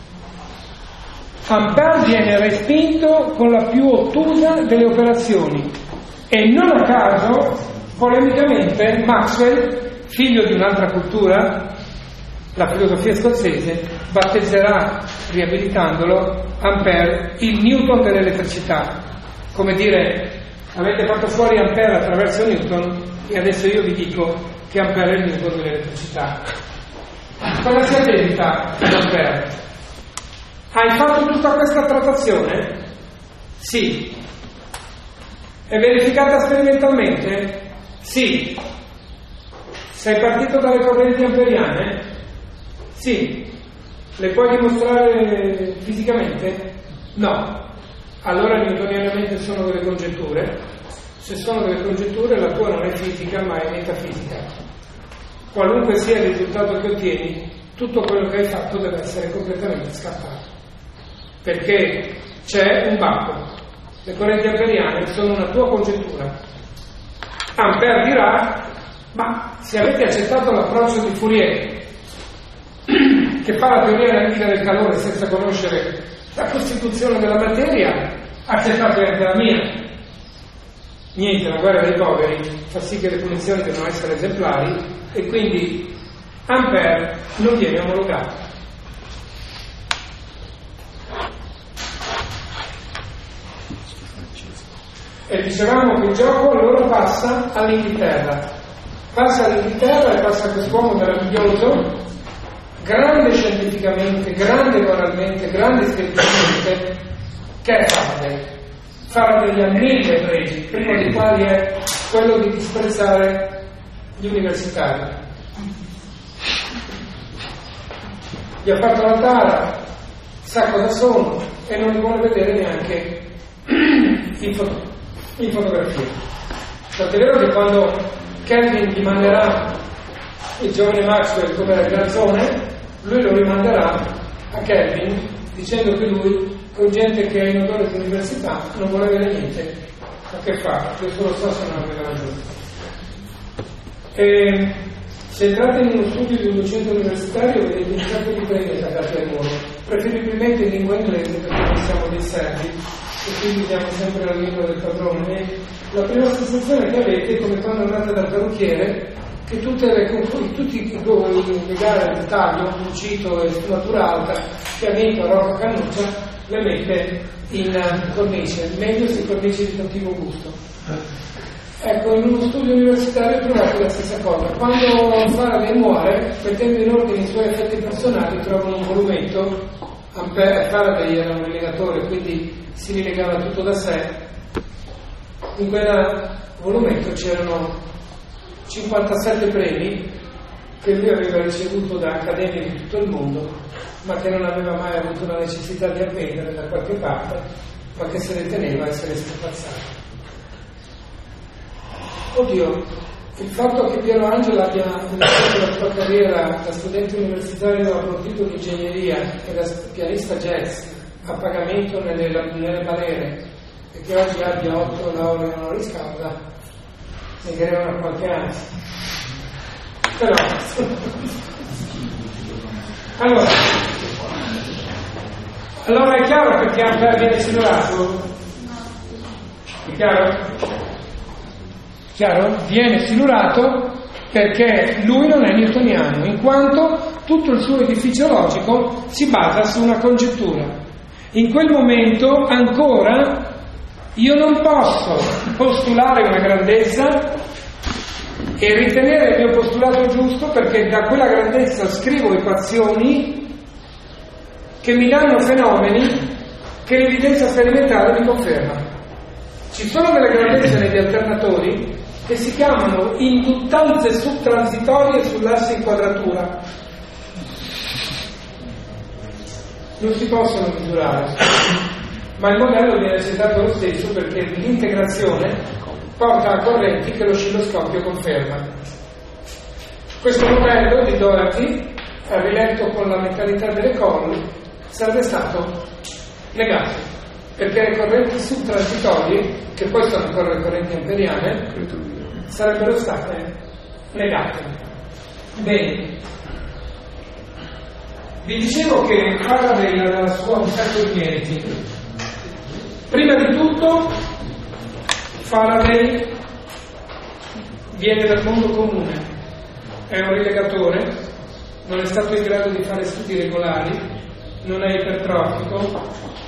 Ampère viene respinto con la più ottusa delle operazioni e non a caso, polemicamente, Maxwell figlio di un'altra cultura, la filosofia scozzese, battezzerà, riabilitandolo, Ampère il Newton dell'elettricità. Come dire, avete fatto fuori Ampère attraverso Newton e adesso io vi dico che Ampère è il Newton dell'elettricità. Cosa si addebita ad Ampère? Hai fatto tutta questa trattazione? Sì. È verificata sperimentalmente? Sì. Sei partito dalle correnti amperiane? Sì. Le puoi dimostrare fisicamente? No. Allora newtonianamente sono delle congetture. Se sono delle congetture, la tua non è fisica ma è metafisica. Qualunque sia il risultato che ottieni, tutto quello che hai fatto deve essere completamente scappato, perché c'è un bacco. Le correnti amperiane sono una tua congettura. Ampère dirà: ma se avete accettato l'approccio di Fourier, che fa la teoria analitica del calore senza conoscere la costituzione della materia, accettate anche la mia. Niente, la guerra dei poveri fa sì che le punizioni devono essere esemplari e quindi Ampère non viene omologato. E dicevamo che il gioco allora passa all'Inghilterra. Passa all'Inghilterra e passa a quest'uomo meraviglioso, grande scientificamente, grande moralmente, grande spiritualmente, che è Faraday. Faraday ha 1000 pregi, primo dei quali è quello di disprezzare gli universitari. Gli ha fatto la tara, sa cosa sono e non li vuole vedere neanche in fotografia. Perché è vero che quando Kelvin gli manderà il giovane Maxwell come ragazone, lui lo rimanderà a Kelvin dicendo che lui con gente che è in odore di università non vuole avere niente a che fare. Questo lo so se non aveva ragione. E se entrate in uno studio di un docente universitario vedete un sacco di premi attaccati al muro, preferibilmente in lingua inglese perché noi siamo dei servi e quindi diamo sempre la lingua del padrone. E la prima sensazione che avete è come quando andate dal parrucchiere, che tutti i legari di taglio, cucito e sfumatura alta che ha vinto a Rocca Cannuccia le mette in cornice, meglio se cornice di cattivo gusto. Ecco, in uno studio universitario trovate la stessa cosa. Quando Faraday muore, mettendo in ordine i suoi effetti personali, trovano un volumetto. Faraday era un rilegatore, quindi si rilegava tutto da sé. In quel volumetto c'erano 57 premi che lui aveva ricevuto da accademie di tutto il mondo, ma che non aveva mai avuto la necessità di appendere da qualche parte, ma che se ne teneva e se ne strapazzato. Oddio, il fatto che Piero Angela abbia iniziato la sua carriera da studente universitario a prototipo di ingegneria e da pianista jazz a pagamento nelle balere e che oggi abbia 8 lauree honoris causa ne creano qualche ansia. Però allora è chiaro perché Ampère viene silurato? È chiaro? Chiaro? Viene silurato perché lui non è newtoniano, in quanto tutto il suo edificio logico si basa su una congettura. In quel momento ancora io non posso postulare una grandezza e ritenere il mio postulato giusto perché da quella grandezza scrivo equazioni che mi danno fenomeni che l'evidenza sperimentale mi conferma. Ci sono delle grandezze negli alternatori che si chiamano induttanze subtransitorie sull'asse inquadratura. Non si possono misurare, ma il modello viene accettato lo stesso perché l'integrazione porta a correnti che l'oscilloscopio conferma. Questo modello di Doherty, riletto con la mentalità delle colle, sarebbe stato negato, perché le correnti subtransitorie, che poi sono ancora le correnti amperiane, sarebbero state negate. Bene, vi dicevo che Faraday aveva sua un sacco di meriti. Prima di tutto Faraday viene dal mondo comune, è un rilegatore, non è stato in grado di fare studi regolari, non è ipertrofico,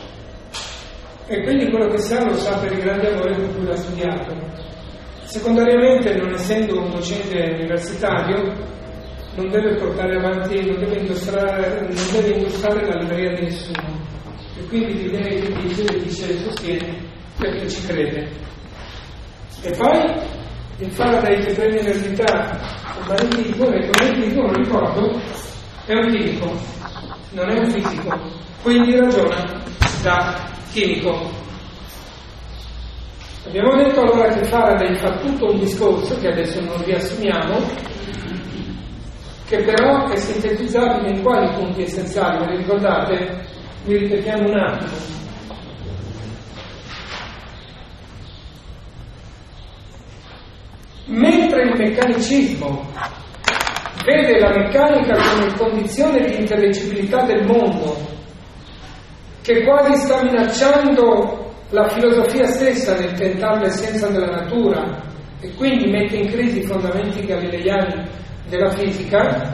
e quindi quello che sa lo sa per il grande amore con cui l'ha studiato. Secondariamente, non essendo un docente universitario, non deve portare avanti, non deve indossare la libreria di nessuno, e quindi di lei dice sostiene perché ci crede. E poi il Faraday che prende l'eredità il magnetismo, lo ricordo, è un chimico, non è un fisico, quindi ragiona da chimico. Abbiamo detto allora che Faraday fa tutto un discorso che adesso non riassumiamo, che però è sintetizzabile in quali punti essenziali. Vi ricordate? Vi ripetiamo un attimo. Mentre il meccanicismo vede la meccanica come condizione di intellegibilità del mondo, che quasi sta minacciando la filosofia stessa nel tentare l'essenza della natura e quindi mette in crisi i fondamenti galileiani della fisica,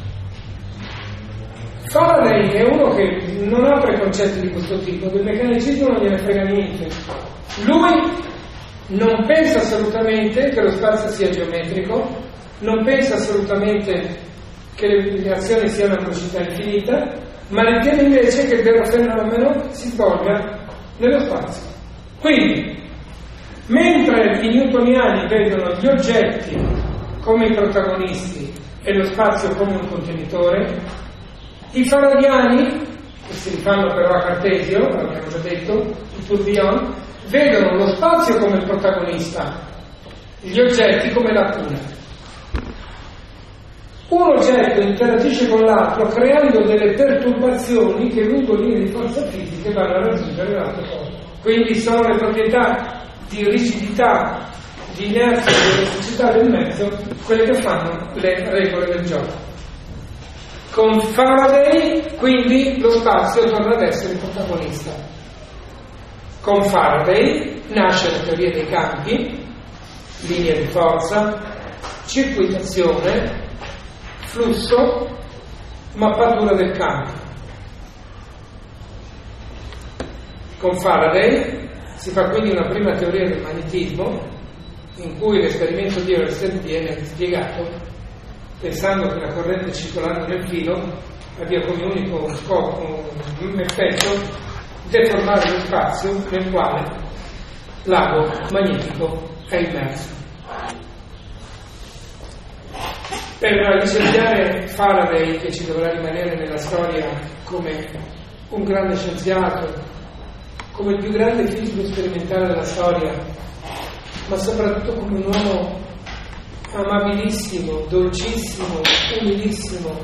Faraday è uno che non ha preconcetti di questo tipo, del meccanicismo non gliene frega niente. Lui non pensa assolutamente che lo spazio sia geometrico, non pensa assolutamente che le azioni siano a velocità infinita, ma ritiene invece che il vero fenomeno si svolga nello spazio. Quindi, mentre i newtoniani vedono gli oggetti come i protagonisti e lo spazio come un contenitore, i faradiani, che si rifanno però a Cartesio, l'abbiamo già detto, il tourbillon, vedono lo spazio come il protagonista, gli oggetti come lacuna. Un oggetto interagisce con l'altro creando delle perturbazioni che lungo linee di forza fisiche vanno a raggiungere l'altro corpo. Quindi sono le proprietà di rigidità, di inerzia e di elasticità del mezzo quelle che fanno le regole del gioco. Con Faraday quindi lo spazio torna ad essere il protagonista. Con Faraday nasce la teoria dei campi, linee di forza, circuitazione, flusso, mappatura del campo. Con Faraday si fa quindi una prima teoria del magnetismo, in cui l'esperimento di Everstein viene spiegato pensando che la corrente circolante nel filo abbia come unico scopo, un effetto, deformare lo spazio nel quale l'ago magnetico è immerso. Per licenziare Faraday, che ci dovrà rimanere nella storia come un grande scienziato, come il più grande fisico sperimentale della storia, ma soprattutto come un uomo amabilissimo, dolcissimo, umilissimo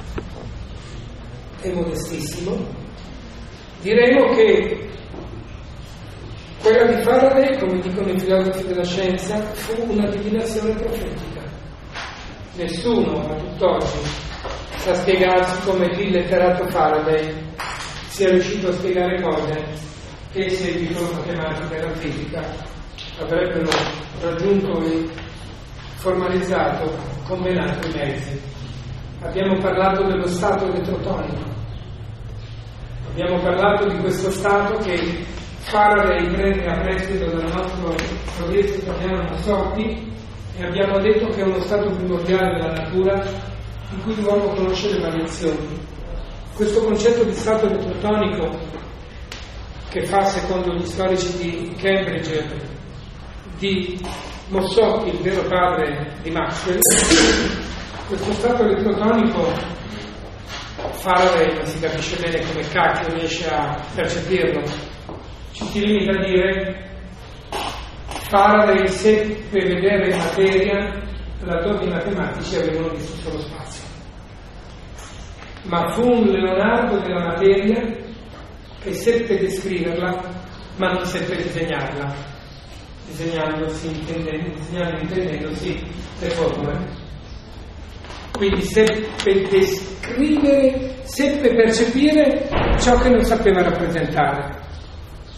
e modestissimo, diremo che quella di Faraday, come dicono i filosofi della scienza, fu una divinazione profetica. Nessuno a tutt'oggi sa spiegarsi come il letterato Faraday sia riuscito a spiegare cose che i seguiti della matematica e la fisica avrebbero raggiunto e formalizzato, combinato i mezzi. Abbiamo parlato dello stato elettrotonico, abbiamo parlato di questo stato che Faraday prende a prestito dal nostro sovietico italiano Mossotti, e abbiamo detto che è uno stato primordiale della natura in cui l'uomo conosce le variazioni. Questo concetto di stato elettrotonico, che fa, secondo gli storici di Cambridge, di Mossotti, il vero padre di Maxwell, questo stato elettrotonico Faraday non si capisce bene come cacchio riesce a percepirlo. Ci si limita a dire: Faraday seppe vedere materia laddove i matematici avevano visto solo spazio, ma fu un Leonardo della materia che seppe descriverla ma non seppe disegnarla, disegnando intendendosi le formule. Quindi seppe descrivere, seppe percepire ciò che non sapeva rappresentare.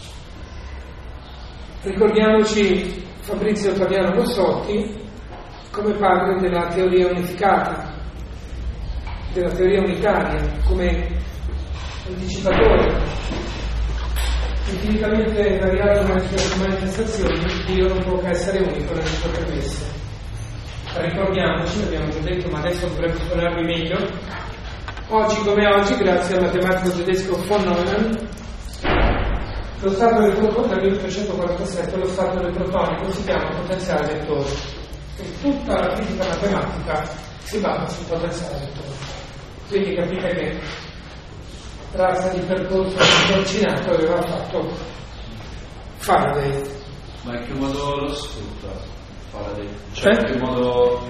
Ricordiamoci Fabrizio Ottaviano Mossotti, come padre della teoria unificata, della teoria unitaria, come anticipatore, infinitamente variato nelle sue manifestazioni. Dio non può che essere unico nelle sue premesse. Ricordiamoci, l'abbiamo già detto, ma adesso dovrebbe suonarvi meglio. Oggi come oggi, grazie al matematico tedesco von Neumann, lo stato del protone, dal 1847, lo stato del protonico si chiama potenziale vettore. E tutta la fisica matematica si basa sul potenziale vettore. Quindi capite che razza di percorso fortunato aveva fatto Faraday. Ma in che modo lo sfrutta Faraday? Cioè, in che modo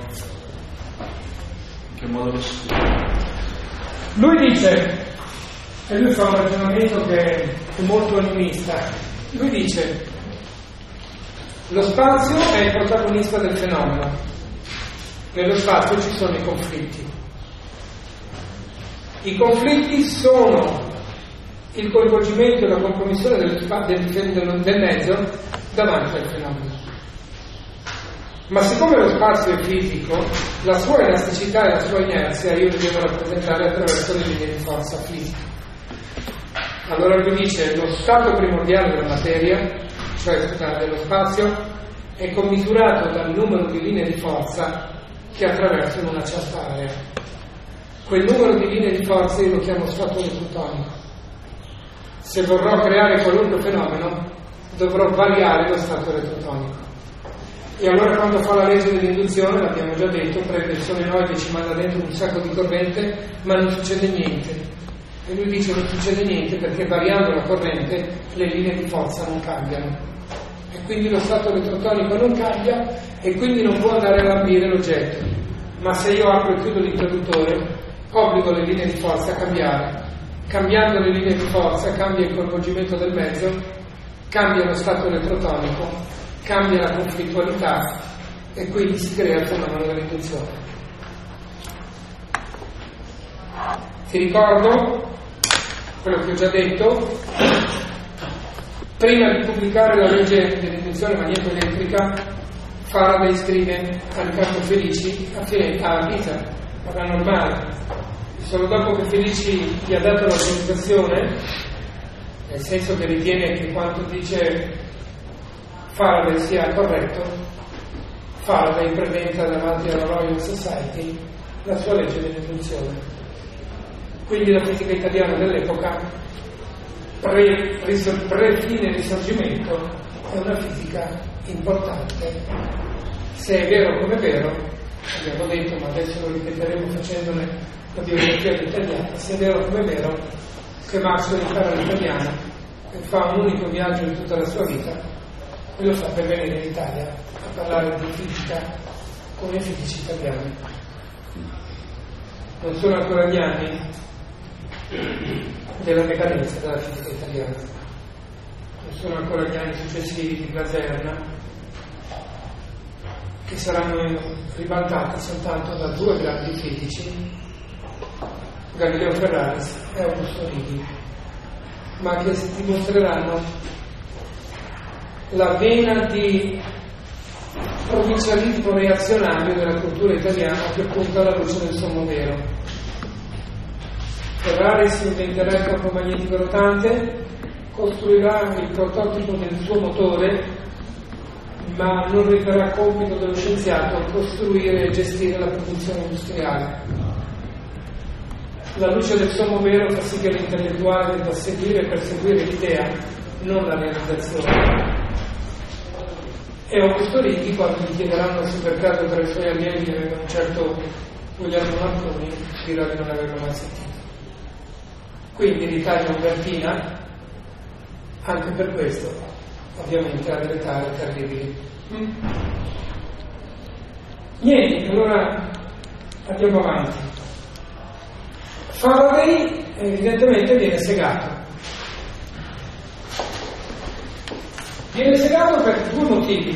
lo sfrutta? Lui dice, e lui fa un ragionamento che è molto animista, lui dice: lo spazio è il protagonista del fenomeno, nello spazio ci sono i conflitti. I conflitti sono il coinvolgimento e la compromissione del mezzo davanti al fenomeno. Ma siccome lo spazio è fisico, la sua elasticità e la sua inerzia io li devo rappresentare attraverso le linee di forza fisica. Allora lui dice: lo stato primordiale della materia, cioè dello spazio, è commisurato dal numero di linee di forza che attraversano una certa area. Quel numero di linee di forza io lo chiamo stato elettrotonico. Se vorrò creare qualunque fenomeno, dovrò variare lo stato elettrotonico. E allora quando fa la legge dell'induzione, l'abbiamo già detto, prende il solenoide e ci manda dentro un sacco di corrente, ma non succede niente. E lui dice: non succede niente perché variando la corrente le linee di forza non cambiano. E quindi lo stato elettrotonico non cambia e quindi non può andare a lambire l'oggetto. Ma se io apro e chiudo l'interruttore, obbligo le linee di forza a cambiare. Cambiando le linee di forza cambia il coinvolgimento del mezzo, cambia lo stato elettrotonico, cambia la conflittualità e quindi si crea il fenomeno dell'induzione. Ti ricordo quello che ho già detto: prima di pubblicare la legge dell'induzione magnetoelettrica, Faraday scrive a Riccardo Felici a Pisa, paranormale. Solo dopo che Felici gli ha dato l'autorizzazione, nel senso che ritiene che quanto dice Faraday sia corretto, Faraday presenta davanti alla Royal Society la sua legge dell'induzione. Quindi la fisica italiana dell'epoca, pre-fine risorgimento, è una fisica importante. Se è vero come è vero, abbiamo detto, ma adesso lo ripeteremo facendone la biografia italiana, se è vero come è vero che Maxwell impara l'italiano e fa un unico viaggio in tutta la sua vita e lo fa per venire in Italia a parlare di fisica con i fisici italiani. Non sono ancora gli anni della decadenza della fisica italiana, non sono ancora gli anni successivi di Glaserna, che saranno ribaltati soltanto da due grandi fisici, Galileo Ferraris e Augusto Righi, ma che dimostreranno la vena di provincialismo reazionario della cultura italiana che punta alla luce del sommo vero. Ferraris inventerà il campo magnetico rotante, costruirà il prototipo del suo motore, ma non riterrà compito dello scienziato costruire e gestire la produzione industriale. La luce del sommo vero fa sì che l'intellettuale debba seguire e perseguire l'idea, non la realizzazione. E Augusto Righi, quando gli chiederanno se per caso tra i suoi allievi aveva un certo Guglielmo Marconi, dirà di non averlo mai sentito. Quindi l'Italia umbertina, anche per questo, ovviamente ha delle tare terribili. Niente, allora andiamo avanti. Faraday evidentemente viene segato. Viene segato per due motivi.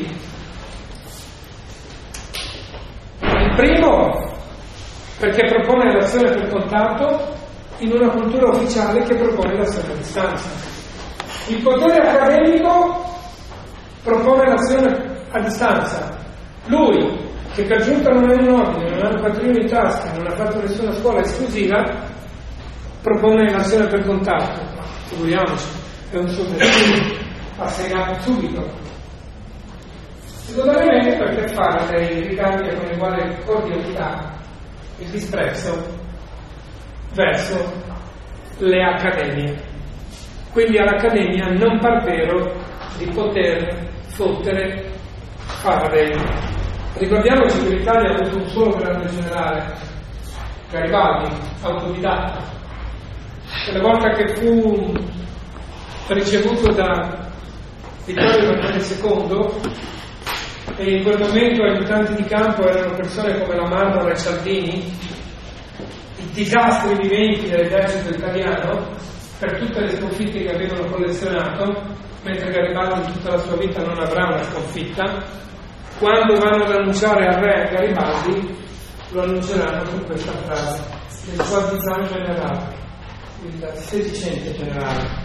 Il primo, perché propone l'azione per contatto in una cultura ufficiale che propone l'azione a distanza. Il potere accademico propone l'azione a distanza. Lui, che per giunta non è un nobile, non ha un patrimonio in tasca, non ha fatto nessuna scuola esclusiva, propone l'azione per contatto. Figuriamoci, è un soggettivo assegnato subito. Secondo me, perché Faraday ricambia con uguale cordialità il disprezzo verso le accademie. Quindi all'Accademia non par vero di poter fottere Faraday. Ricordiamoci che l'Italia ha avuto un solo grande generale, Garibaldi, autodidatta. Quella volta che fu ricevuto da Vittorio Emanuele II, e in quel momento aiutanti di campo erano persone come la Marmora e Cialdini, i disastri viventi dell'esercito italiano per tutte le sconfitte che avevano collezionato, mentre Garibaldi in tutta la sua vita non avrà una sconfitta. Quando vanno ad annunciare al re Garibaldi, lo annunceranno con questa frase: il soi-disant generale, il sedicente generale.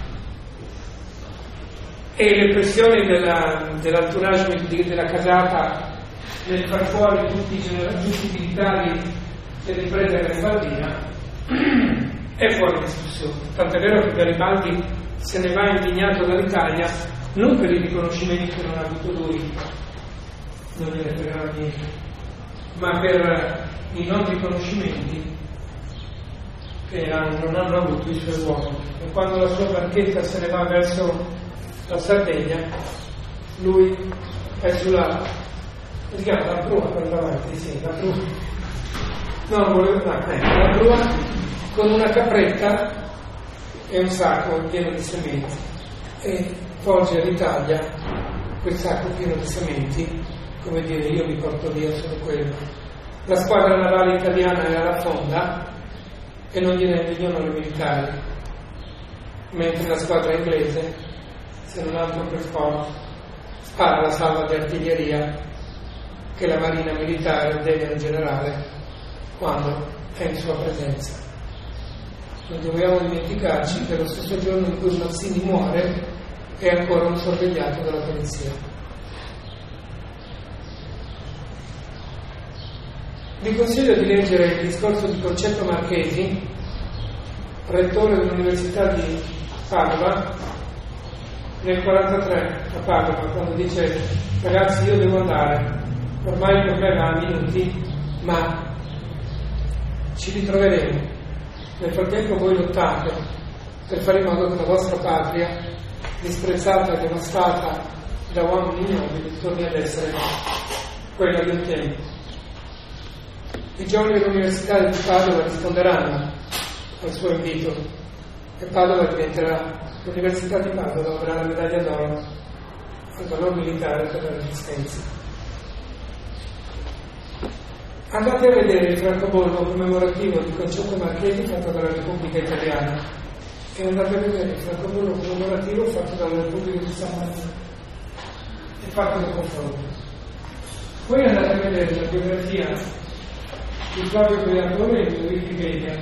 E le pressioni dell'entourage della casata nel far fuori tutti i militari dell'impresa garibaldina è fuori discussione. Tant'è vero che Garibaldi se ne va indignato dall'Italia non per i riconoscimenti che non ha avuto lui, non gliene fregava niente, ma per i non riconoscimenti che non hanno avuto i suoi uomini. E quando la sua barchetta se ne va verso la Sardegna, lui è sulla, si chiama la prua per davanti, sì, la prua, no, volevo, la prua con una capretta e un sacco pieno di sementi, e porge all'Italia quel sacco pieno di sementi, come dire: io vi porto via solo quello. La squadra navale italiana è alla fonda e non gliene vogliono le militari, mentre la squadra inglese, se non altro per forza, spara la salva di artiglieria che la marina militare deve al generale quando è in sua presenza. Non dobbiamo dimenticarci che lo stesso giorno in cui Mazzini muore è ancora un sorvegliato dalla polizia. Vi consiglio di leggere il discorso di Concetto Marchesi, rettore dell'Università di Padova, nel 1943 a Padova, quando dice: ragazzi, io devo andare, ormai il problema ha minuti, ma ci ritroveremo. Nel frattempo voi lottate per fare in modo che la vostra patria, disprezzata e devastata da uomini ignobili, torni ad essere quella di un tempo. I giovani dell'Università di Padova risponderanno al suo invito e Padova diventerà, l'Università di Padova avrà la medaglia d'oro al valor militare per la resistenza. Andate a vedere il francobollo commemorativo di Concetto Marchesi fatto dalla Repubblica Italiana e andate a vedere il francobollo commemorativo fatto dalla Repubblica di San Marino e fatto il confronto. Poi andate a vedere la biografia di Flavio Briatore in Wikipedia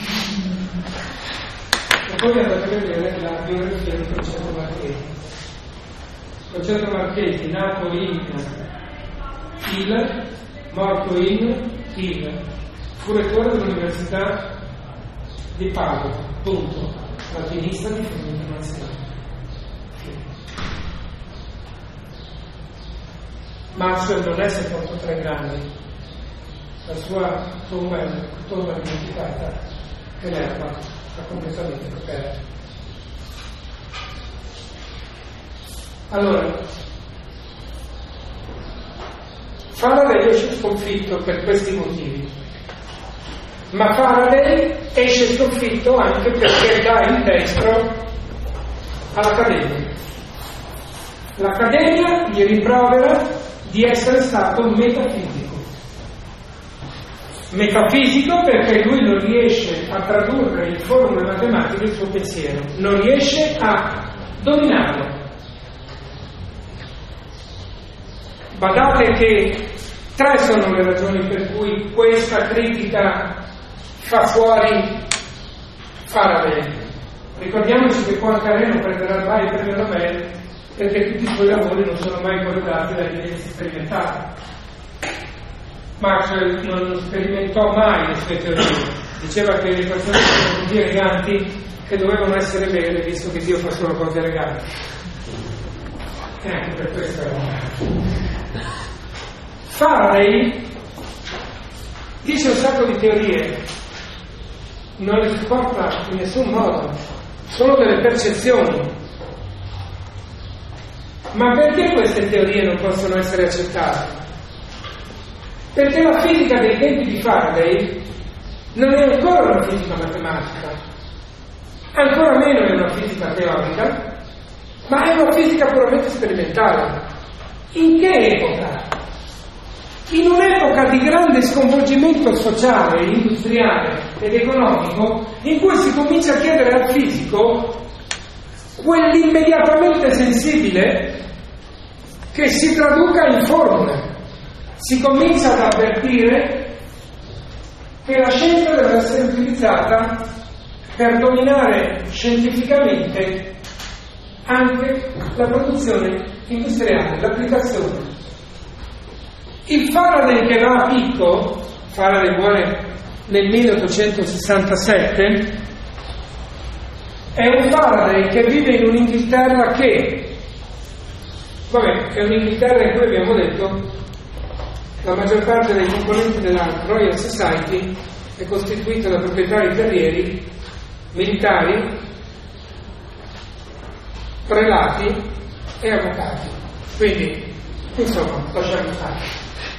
e poi andate a vedere la biografia di Concetto Marchesi. Concetto Marchesi, nato in Il, morto in Il, fu rettore dell'Università di Padova, punto, latinista di forma internazionale. Maxwell non è sepolto tra i grandi, la sua tomba è dimenticata e l'erba ha completamente coperto. Allora, Faraday esce sconfitto per questi motivi, ma Faraday esce sconfitto anche perché dà il destro all'Accademia. L'Accademia gli rimprovera di essere stato metafisico perché lui non riesce a tradurre in formule matematiche il suo pensiero, non riesce a dominarlo. Badate che 3 sono le ragioni per cui questa critica fa fuori Faraday. Ricordiamoci che Poincaré non prenderà mai il premio Nobel perché tutti i suoi lavori non sono mai corredati da evidenze sperimentali. Maxwell non sperimentò mai le sue teorie, diceva che le persone erano così eleganti che dovevano essere vere, visto che Dio fa solo cose eleganti. E anche per questo Faraday dice un sacco di teorie, non le supporta in nessun modo, sono delle percezioni. Ma perché queste teorie non possono essere accettate? Perché la fisica dei tempi di Faraday non è ancora una fisica matematica, ancora meno è una fisica teorica, ma è una fisica puramente sperimentale. In che epoca? In un'epoca di grande sconvolgimento sociale, industriale ed economico, in cui si comincia a chiedere al fisico quell'immediatamente sensibile che si traduca in formule. Si comincia ad avvertire che la scienza deve essere utilizzata per dominare scientificamente anche la produzione industriale, l'applicazione. Il Faraday che va a picco, Faraday muore nel 1867, è un Faraday che vive in un'Inghilterra che, è un'Inghilterra in cui abbiamo detto la maggior parte dei componenti della Royal Society è costituita da proprietari terrieri, militari, prelati e avvocati. Quindi, insomma, lasciamo stare.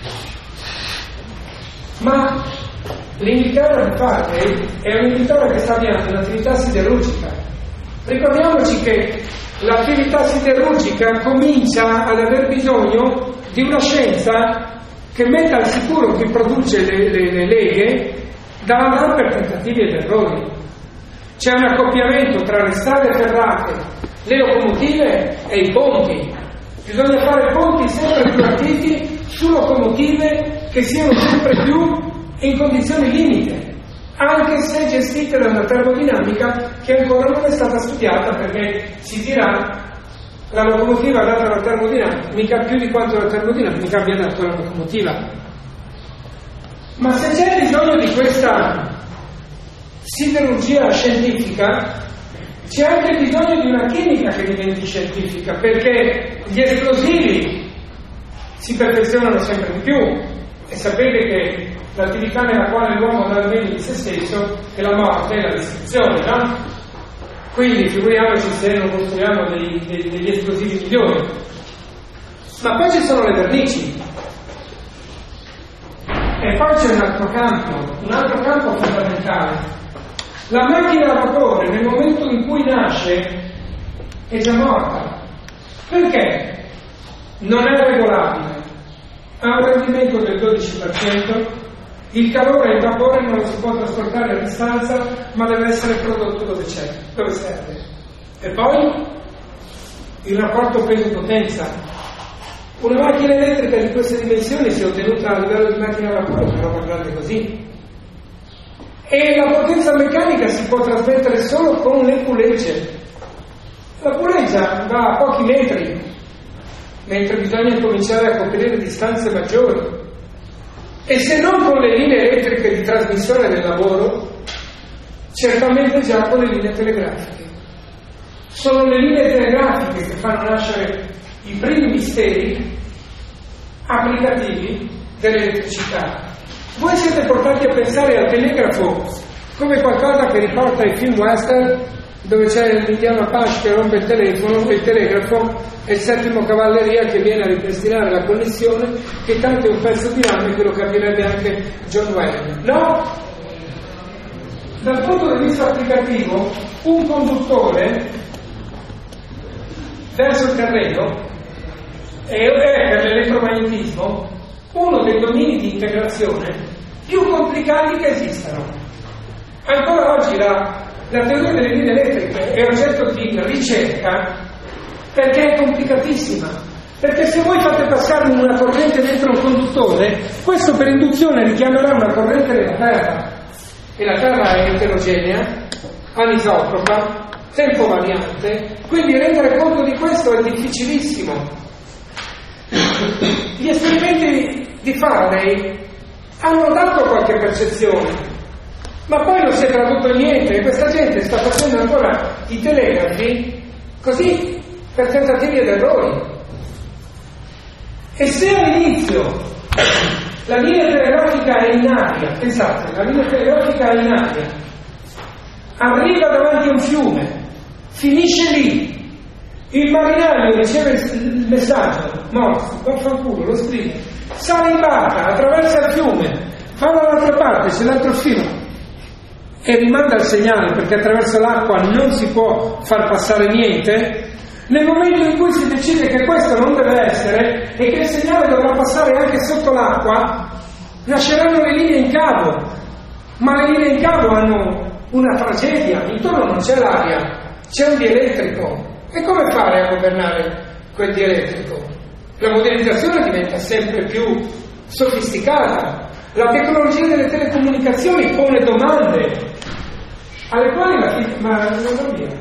Ma l'Inghilterra di Faraday è un'Inghilterra che sta avviando un'attività siderurgica. Ricordiamoci che l'attività siderurgica comincia ad aver bisogno di una scienza che metta al sicuro chi produce le leghe da andare per tentativi ed errori. C'è un accoppiamento tra le strade ferrate, le locomotive e i ponti. Bisogna fare ponti sempre più antichi su locomotive che siano sempre più in condizioni limite, anche se gestite da una termodinamica che ancora non è stata studiata, perché si dirà la locomotiva data dalla termodinamica più di quanto la termodinamica abbia dato la locomotiva. Ma se c'è bisogno di questa siderurgia scientifica, c'è anche bisogno di una chimica che diventi scientifica, perché gli esplosivi si perfezionano sempre di più, e sapete che l'attività nella quale l'uomo dà il meglio di se stesso è la morte e la distruzione, no? Quindi figuriamoci se non costruiamo degli esplosivi migliori. Ma poi ci sono le vernici. E poi c'è un altro campo fondamentale. La macchina a vapore, nel momento in cui nasce, è già morta. Perché? Non è regolabile. Ha un rendimento del 12%, il calore e il vapore non lo si può trasportare a distanza, ma deve essere prodotto dove serve. E poi il rapporto peso-potenza. Una macchina elettrica di queste dimensioni si è ottenuta a livello di macchina a vapore, una roba grande così. E la potenza meccanica si può trasmettere solo con le pulegge. La puleggia va a pochi metri, mentre bisogna cominciare a coprire distanze maggiori. E se non con le linee elettriche di trasmissione del lavoro, certamente già con le linee telegrafiche. Sono le linee telegrafiche che fanno nascere i primi misteri applicativi dell'elettricità. Voi siete portati a pensare al telegrafo come qualcosa che riporta ai film western, dove c'è l'indiano Apache che rompe il telefono, e il telegrafo è il 7° cavalleria che viene a ripristinare la connessione, che tanto è un pezzo di rame che lo capirebbe anche John Wayne. No! Dal punto di vista applicativo, un conduttore verso il terreno è per l'elettromagnetismo uno dei domini di integrazione più complicati che esistano. Ancora oggi la teoria delle linee elettriche è oggetto di ricerca perché è complicatissima. Perché se voi fate passare una corrente dentro un conduttore, questo per induzione richiamerà una corrente della Terra, e la Terra è eterogenea, anisotropa, tempo variante, quindi rendere conto di questo è difficilissimo. Gli esperimenti di Faraday hanno dato qualche percezione, ma poi non si è tradotto in niente, e questa gente sta facendo ancora i telegrafi così, per tentativi ed errori. E se all'inizio la linea telegrafica è in aria, pensate, la linea telegrafica è in aria, arriva davanti a un fiume, finisce lì, il marinaio riceve il messaggio, Morse, vaffanculo, lo scrive, sale in barca, attraversa il fiume, va dall'altra parte, c'è l'altro fiume, e rimanda il segnale, perché attraverso l'acqua non si può far passare niente. Nel momento in cui si decide che questo non deve essere e che il segnale dovrà passare anche sotto l'acqua, nasceranno le linee in cavo, ma le linee in cavo hanno una tragedia, intorno non c'è l'aria, c'è un dielettrico. E come fare a governare quel dielettrico? La modernizzazione diventa sempre più sofisticata, la tecnologia delle telecomunicazioni pone domande alle quali la fisica... Ma non va via?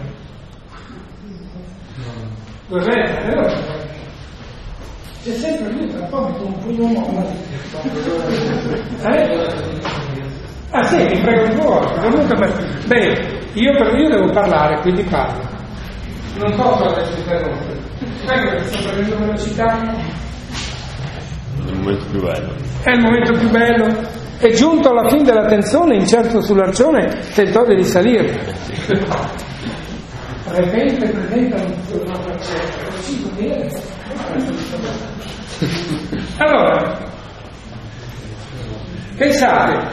2 metri, allora c'è sempre lui, tra poco con un pugno molla. Ah sì, mi prego un po'. Bene, io devo parlare, quindi parlo. Non posso adesso interrompere. Ecco che sto prendendo velocità. È il momento più bello. È il momento più bello. È giunto alla fine della tensione, incerto sull'arcione, tentò di risalire. Repente presenta una faccetta. Allora, pensate,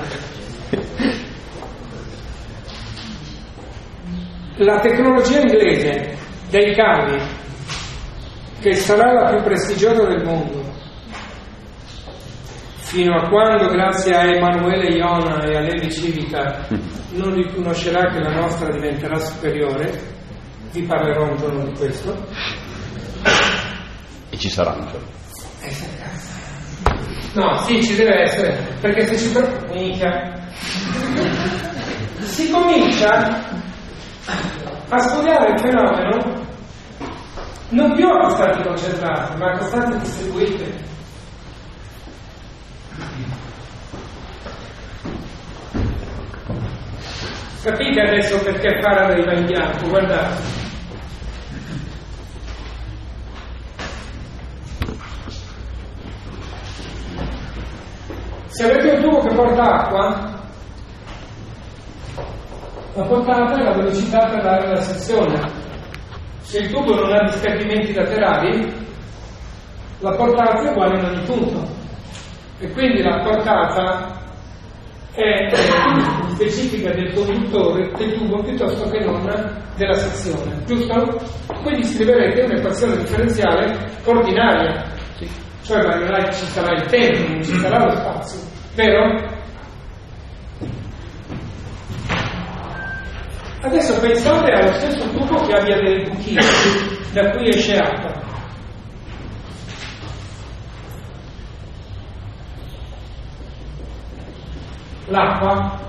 la tecnologia inglese dei cavi, che sarà la più prestigiosa del mondo, fino a quando, grazie a Emanuele Iona e a Levi Civica, non riconoscerà che la nostra diventerà superiore. Vi parlerò un giorno di questo. E ci sarà un giorno. No, sì, ci deve essere, perché se ci si comincia a studiare il fenomeno non più a costanti concentrati, ma a costanti distribuite. Capite adesso perché Faraday va in bianco? Guardate. Se avete un tubo che porta acqua, la portata è la velocità per dare la sezione. Se il tubo non ha discapimenti laterali, la portata è uguale in ogni punto. E quindi la portata è specifica del conduttore del tubo piuttosto che non della sezione, giusto? Quindi scriverete un'equazione differenziale ordinaria, cioè ci sarà il tempo, non ci sarà lo spazio, vero? Adesso pensate allo stesso tubo che abbia delle buchine da cui esce acqua. L'acqua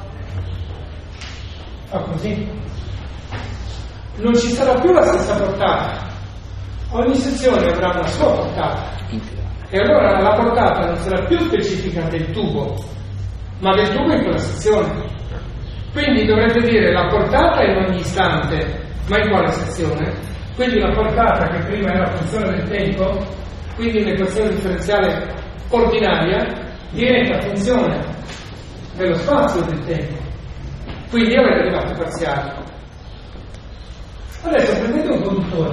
fa così, non ci sarà più la stessa portata, ogni sezione avrà una sua portata e allora la portata non sarà più specifica del tubo, ma del tubo in quella sezione. Quindi dovrete dire la portata in ogni istante, ma in quale sezione? Quindi la portata, che prima era funzione del tempo, quindi un'equazione differenziale ordinaria, diventa funzione dello spazio e del tempo. Quindi avete derivato parziale. Adesso prendete un conduttore.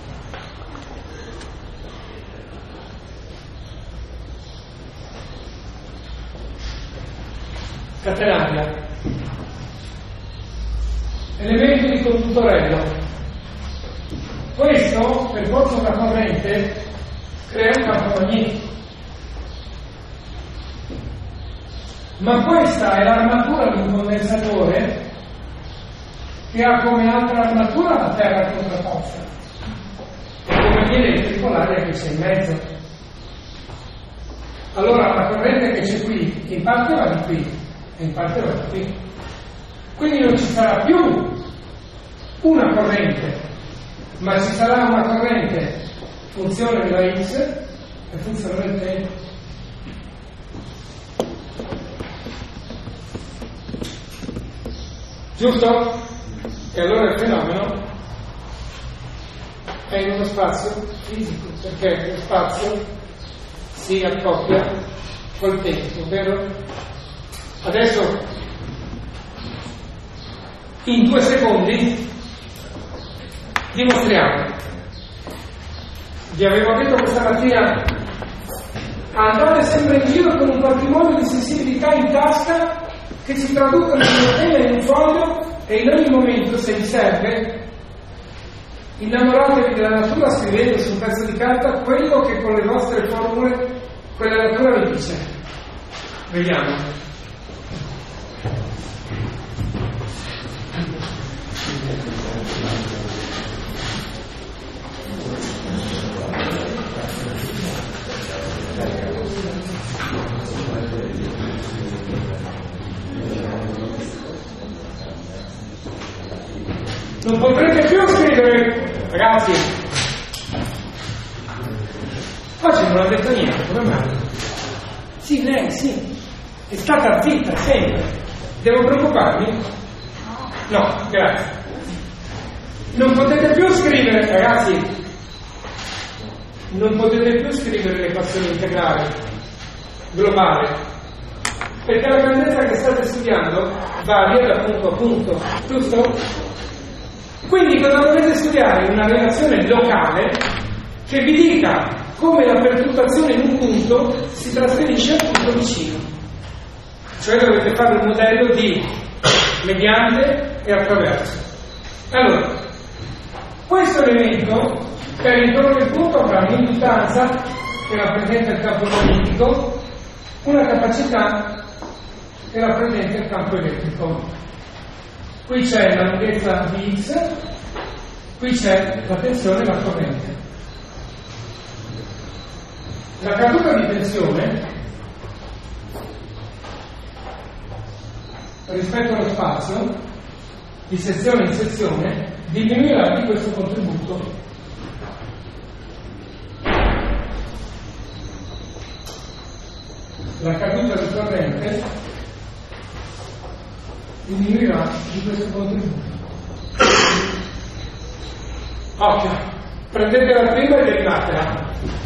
Catenaria. Elemento di conduttorello. Questo, per forza della corrente, crea un campo magnetico. Ma questa è l'armatura di un condensatore che ha come altra armatura la terra contrapposta e come elettrico l'aria che c'è in mezzo. Allora la corrente che c'è qui in parte va di qui e in parte va di qui. Quindi non ci sarà più una corrente, ma ci sarà una corrente funzione della X e funzione del tempo. Giusto? E allora il fenomeno è in uno spazio fisico, perché lo spazio si accoppia col tempo, vero? Adesso in 2 secondi dimostriamo. Vi avevo detto questa mattina: andate sempre in giro con un patrimonio di sensibilità in tasca che si traducono in una penna e in un foglio, e in ogni momento, se vi serve, innamoratevi della natura scrivendo su un pezzo di carta quello che con le vostre formule quella natura vi dice. Vediamo. Non potrete più scrivere, ragazzi. Oggi non ha detto niente, come mai? Sì, lei, sì. È stata zitta, sempre. Devo preoccuparmi? No, grazie. Non potete più scrivere, ragazzi. Non potete più scrivere l'equazione integrale globale, perché la grandezza che state studiando varia da punto a punto, giusto? Quindi cosa dovete studiare? Una relazione locale che vi dica come la perturbazione in un punto si trasferisce al punto vicino. Cioè dovete fare un modello di mediante e attraverso. Allora, questo elemento per intorno al punto avrà un'induttanza che rappresenta il campo magnetico, una capacità che rappresenta il campo elettrico. Qui c'è la lunghezza di X, qui c'è la tensione e la corrente. La caduta di tensione rispetto allo spazio, di sezione in sezione, diminuirà di questo contributo. La caduta di corrente diminuirà di questo contributo. Occhio, prendete la prima e derivatela.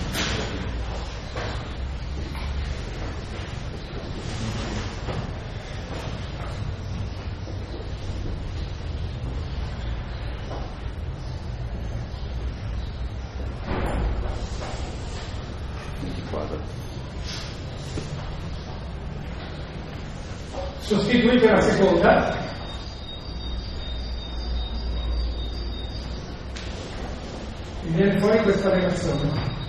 Sostituite la seconda, e viene fuori questa relazione.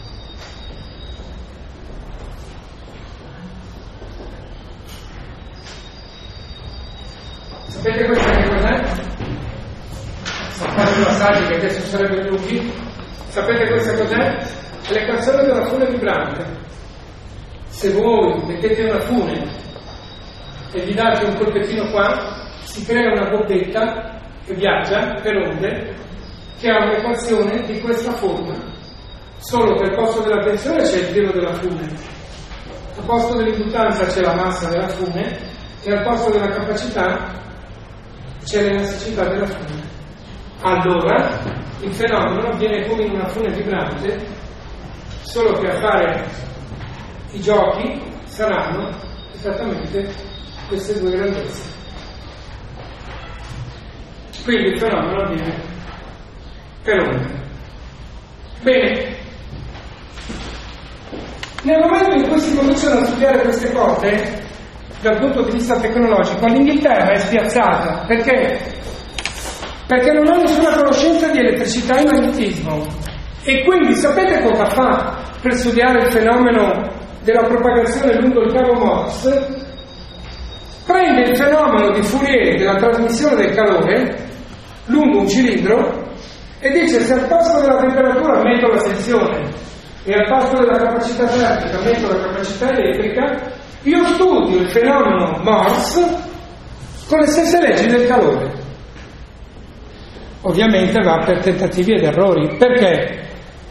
Sapete questa che cos'è? Fate i passaggi che adesso sarebbero lunghi. Sapete questa cos'è? È l'equazione della fune vibrante. Se voi mettete una fune e gli date un colpettino qua, si crea una bobbetta che viaggia per onde che ha un'equazione di questa forma, solo che al posto della tensione c'è il giro della fune, al posto dell'induttanza c'è la massa della fune e al posto della capacità c'è l'elasticità della fune. Allora il fenomeno avviene come in una fune vibrante, solo che a fare i giochi saranno esattamente queste due grandezze. Quindi il fenomeno avviene per onde. Bene, nel momento in cui si cominciano a studiare queste cose dal punto di vista tecnologico, l'Inghilterra è spiazzata. Perché? Perché non ha nessuna conoscenza di elettricità e magnetismo, e quindi sapete cosa fa per studiare il fenomeno della propagazione lungo il cavo Morse? Prende il fenomeno di Fourier della trasmissione del calore lungo un cilindro e dice: se al posto della temperatura metto la tensione e al posto della capacità termica metto la capacità elettrica, io studio il fenomeno Morse con le stesse leggi del calore. Ovviamente va per tentativi ed errori. Perché?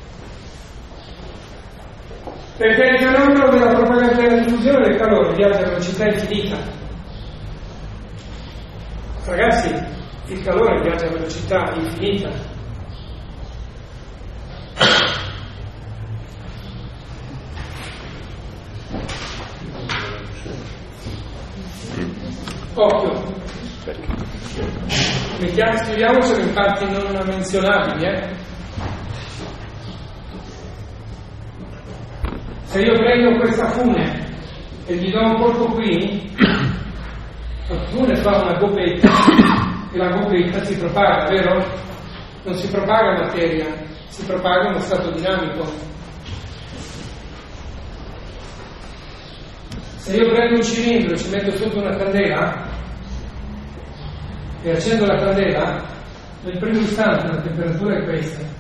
Perché il fenomeno della propagazione e della diffusione del calore viaggia a velocità infinita. Ragazzi, il calore viaggia a velocità infinita. Occhio. Scriviamocelo in parti non menzionabili, Se io prendo questa fune e gli do un colpo qui, la fune fa una gobbetta e la gobbetta si propaga, vero? Non si propaga materia, si propaga uno stato dinamico. Se io prendo un cilindro e ci metto sotto una candela e accendo la candela, nel primo istante la temperatura è questa.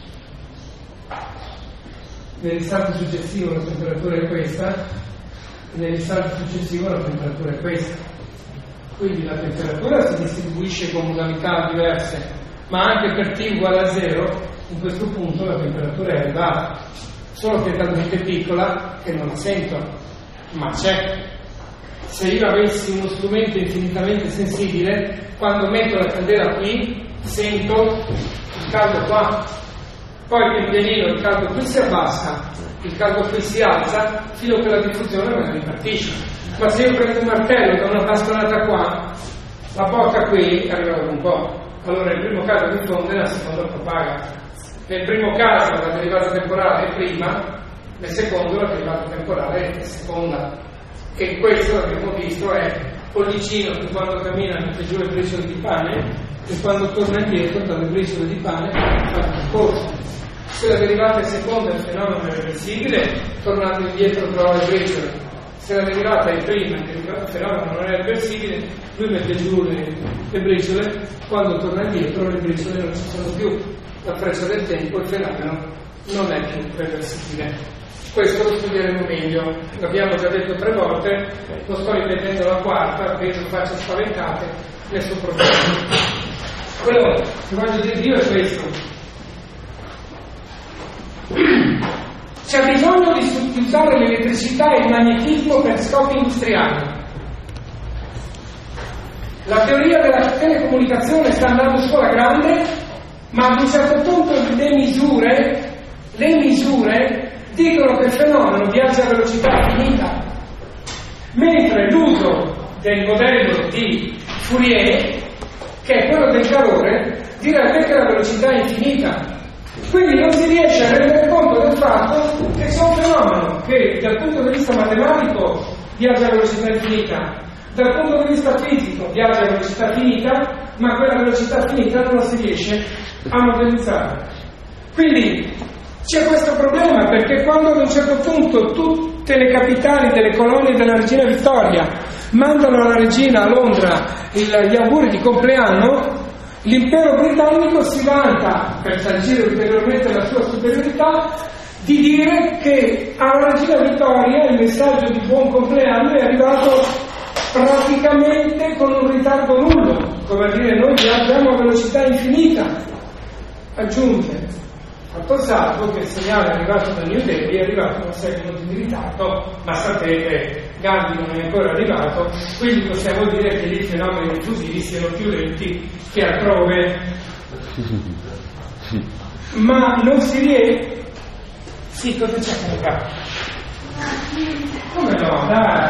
Nell'istante successivo la temperatura è questa, e nell'istante successivo la temperatura è questa. Quindi la temperatura si distribuisce con modalità diverse, ma anche per T uguale a 0, in questo punto la temperatura è elevata, solo che è talmente piccola che non la sento, ma c'è. Se io avessi uno strumento infinitamente sensibile, quando metto la candela qui, sento il caldo qua. Poi pian pianino il caldo qui si abbassa, il caldo qui si alza, fino a che la diffusione me la ripartisce. Ma se io prendo un martello e do una bastonata qua, la porta qui arriva dopo un po'. Allora il primo caso diffonde, la seconda propaga. Nel primo caso la derivata temporale è prima, nel secondo la derivata temporale è seconda. E questo, abbiamo visto, è Pollicino che quando cammina mette giù le briciole di pane e quando torna indietro dalle briciole di pane fa il percorso. Se la derivata è seconda il fenomeno è reversibile, tornando indietro trova le briciole. Se la derivata è prima il fenomeno non è reversibile, lui mette giù le briciole, quando torna indietro le briciole non ci sono più. La freccia del tempo, il fenomeno non è più reversibile. Questo lo studieremo meglio, l'abbiamo già detto 3 volte, lo sto ripetendo la quarta, vedo facce spaventate, nessun problema. Quello che voglio dire io è questo. C'è bisogno di usare l'elettricità e il magnetismo per scopi industriali. La teoria della telecomunicazione sta andando su alla grande, ma ad un certo punto le misure dicono che il fenomeno viaggia a velocità finita, mentre l'uso del modello di Fourier, che è quello del calore, direbbe che la velocità è infinita. Quindi non si riesce a rendere conto del fatto che c'è un fenomeno che dal punto di vista matematico viaggia a velocità infinita, dal punto di vista fisico viaggia a velocità finita, ma quella velocità finita non la si riesce a modellizzare. Quindi c'è questo problema, perché quando ad un certo punto tutte le capitali delle colonie della regina Vittoria mandano alla regina a Londra gli auguri di compleanno, l'impero britannico si vanta, per sancire ulteriormente la sua superiorità, di dire che alla regina Vittoria il messaggio di buon compleanno è arrivato praticamente con un ritardo nullo, come a dire noi viaggiamo a velocità infinita. Aggiunge, fatto salvo che il segnale arrivato da New Delhi è arrivato con 6 minuti di ritardo, ma sapete, Gandhi non è ancora arrivato, quindi possiamo dire che i fenomeni diffusivi siano più lenti che altrove. Ma non si riesce. Sì, cosa c'è qua? Come no? Dai!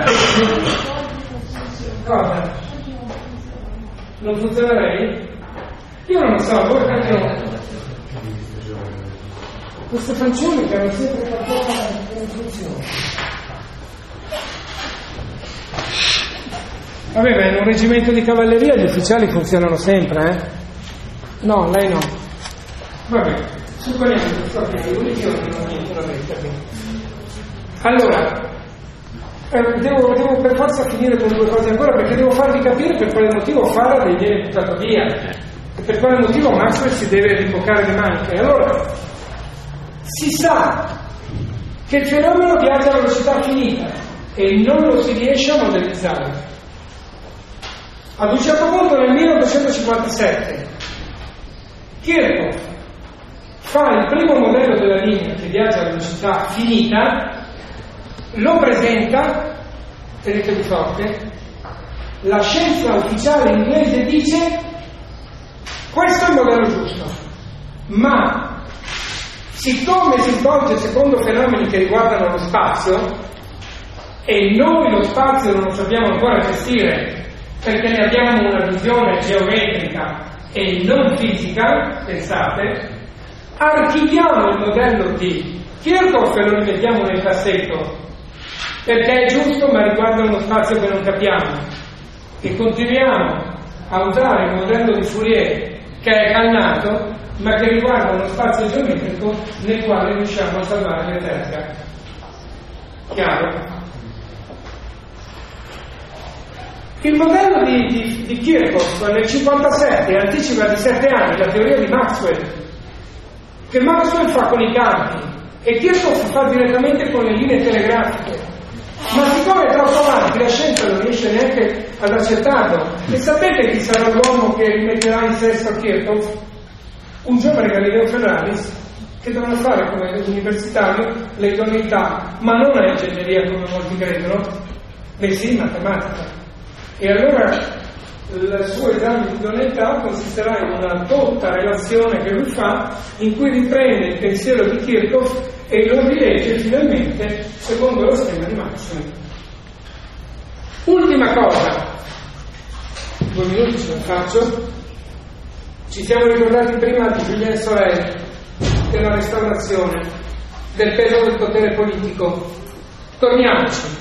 Cosa? Non funziona lei? Io non lo so, voi perché no? Queste fanciulle che hanno sempre qualcosa che non funziona. Vabbè, ma in un reggimento di cavalleria gli ufficiali funzionano sempre, eh? No, lei no. Vabbè, supponiamo che sto che io non ho niente da mettermi. Allora, devo per forza finire con 2 cose ancora, perché devo farvi capire per quale motivo Faraday viene buttato via e per quale motivo Maxwell si deve rimbocare le maniche. Allora, si sa che il fenomeno viaggia a velocità finita e non lo si riesce a modellizzare. Ad un certo punto nel 1857 Kirchhoff fa il primo modello della linea che viaggia a velocità finita, lo presenta, tenetevi forte, la scienza ufficiale inglese dice questo è il modello giusto, ma siccome si svolge secondo fenomeni che riguardano lo spazio e noi lo spazio non lo sappiamo ancora gestire perché ne abbiamo una visione geometrica e non fisica, pensate, archiviamo il modello di Kirchhoff e lo rimettiamo nel cassetto perché è giusto ma riguarda uno spazio che non capiamo, e continuiamo a usare il modello di Fourier che è cannato ma che riguarda uno spazio geometrico nel quale riusciamo a salvare le terre. Chiaro? Il modello di Kirchhoff nel 1957 anticipa di 7 anni la teoria di Maxwell, che Maxwell fa con i campi e Kirchhoff fa direttamente con le linee telegrafiche, ma siccome è troppo avanti la scienza non riesce neanche ad accettarlo. E sapete chi sarà l'uomo che rimetterà in sesto a Kirchhoff? Un giovane Galileo Ferraris che dovrà fare come universitario le idoneità, ma non a ingegneria come molti credono, bensì in matematica. E allora il suo esame di idoneità consisterà in una dotta relazione che lui fa, in cui riprende il pensiero di Kirchhoff e lo rilegge finalmente secondo lo schema di Maxwell. Ultima cosa, 2 minuti ce la faccio. Ci siamo ricordati prima di Julien Sorel, della restaurazione, del peso del potere politico. Torniamoci.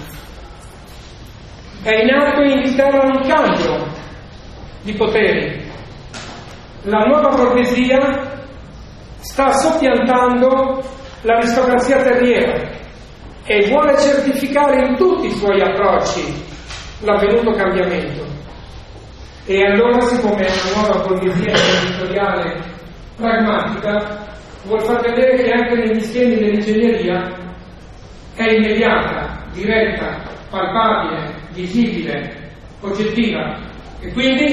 È in atto in Inghilterra un cambio di poteri. La nuova borghesia sta soppiantando l'aristocrazia terriera e vuole certificare in tutti i suoi approcci l'avvenuto cambiamento. E allora, siccome è una nuova borghesia imprenditoriale pragmatica, vuol far vedere che anche negli schemi dell'ingegneria è immediata, diretta, palpabile, visibile, oggettiva. E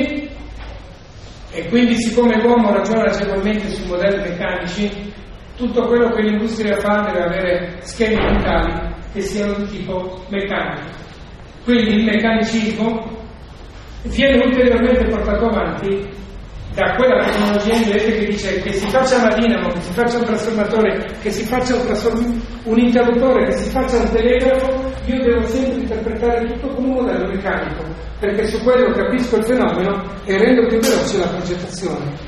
quindi siccome l'uomo ragiona agevolmente sui modelli meccanici, tutto quello che l'industria fa deve avere schemi mentali che siano di tipo meccanico. Quindi il meccanicismo viene ulteriormente portato avanti da quella tecnologia inglese che dice che si faccia una dinamo, che si faccia un trasformatore, che si faccia un interruttore, che si faccia un telegrafo. Io devo sempre interpretare tutto come un modello meccanico, perché su quello capisco il fenomeno e rendo più veloce la progettazione.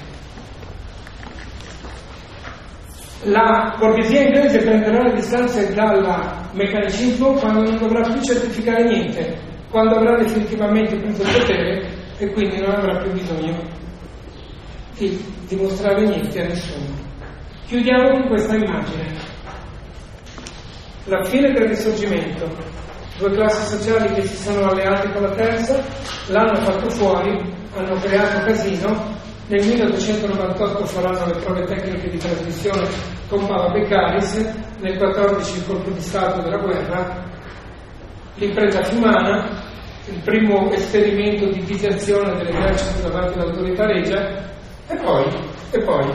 La borghesia inglese prenderà le distanze dal meccanicismo quando non dovrà più certificare niente, quando avrà definitivamente preso il potere e quindi non avrà più bisogno di dimostrare niente a nessuno. Chiudiamo con questa immagine. La fine del Risorgimento, 2 classi sociali che si sono alleate con la terza, l'hanno fatto fuori, hanno creato casino. Nel 1898 faranno le prove tecniche di trasmissione con Papa Beccaris, nel 14 il colpo di Stato della guerra, l'impresa fiumana, il primo esperimento di diserzione dell'esercito davanti all'autorità regia, e poi.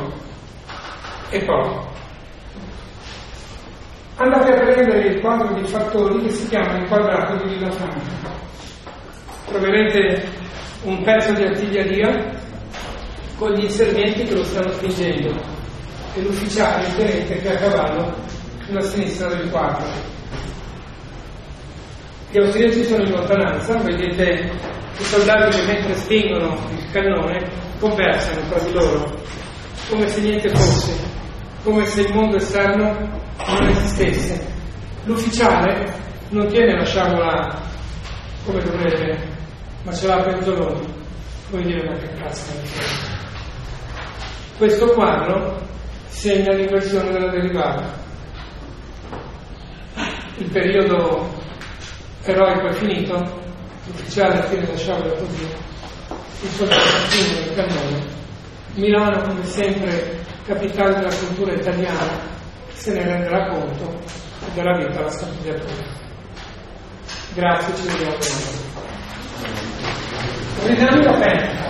Andate a prendere il quadro di fattori che si chiama il quadrato di Villafranca. Troverete un pezzo di artiglieria con gli inservienti che lo stanno spingendo e l'ufficiale, il tenente che è a cavallo sulla sinistra del quadro. Gli austriaci sono in lontananza, vedete i soldati che mentre spingono il cannone conversano tra di loro come se niente fosse, come se il mondo esterno non esistesse. L'ufficiale non tiene la sciabola come dovrebbe, ma ce l'ha a penzoloni. Come dire, ma che cazzo è? Questo quadro segna l'inversione della derivata. Il periodo eroico è finito, l'ufficiale tiene la sciabola così, il soldato spinge il cannone. Milano, come sempre, capitale della cultura italiana, se ne renderà conto e darà vita alla scapigliatura. Grazie, ci vediamo domani. Ridammi la penna.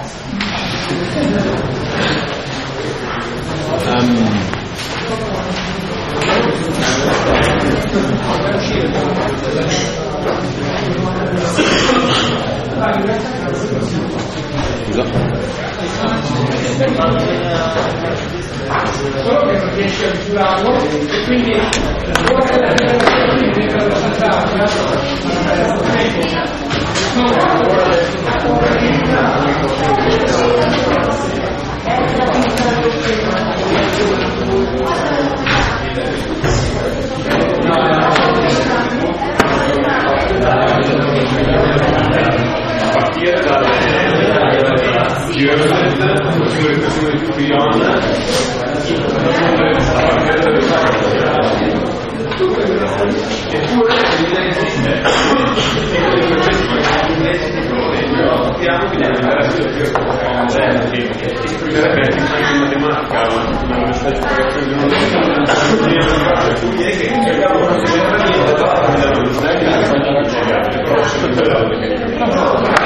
Solo che non riesce a misurarlo e quindi quello che la generazione viene rappresentata a partire dalle di Pion, eppure esiste sappiamo che deve andare a che esprimerebbe anche in matematica una spiegazione di che cercavo di non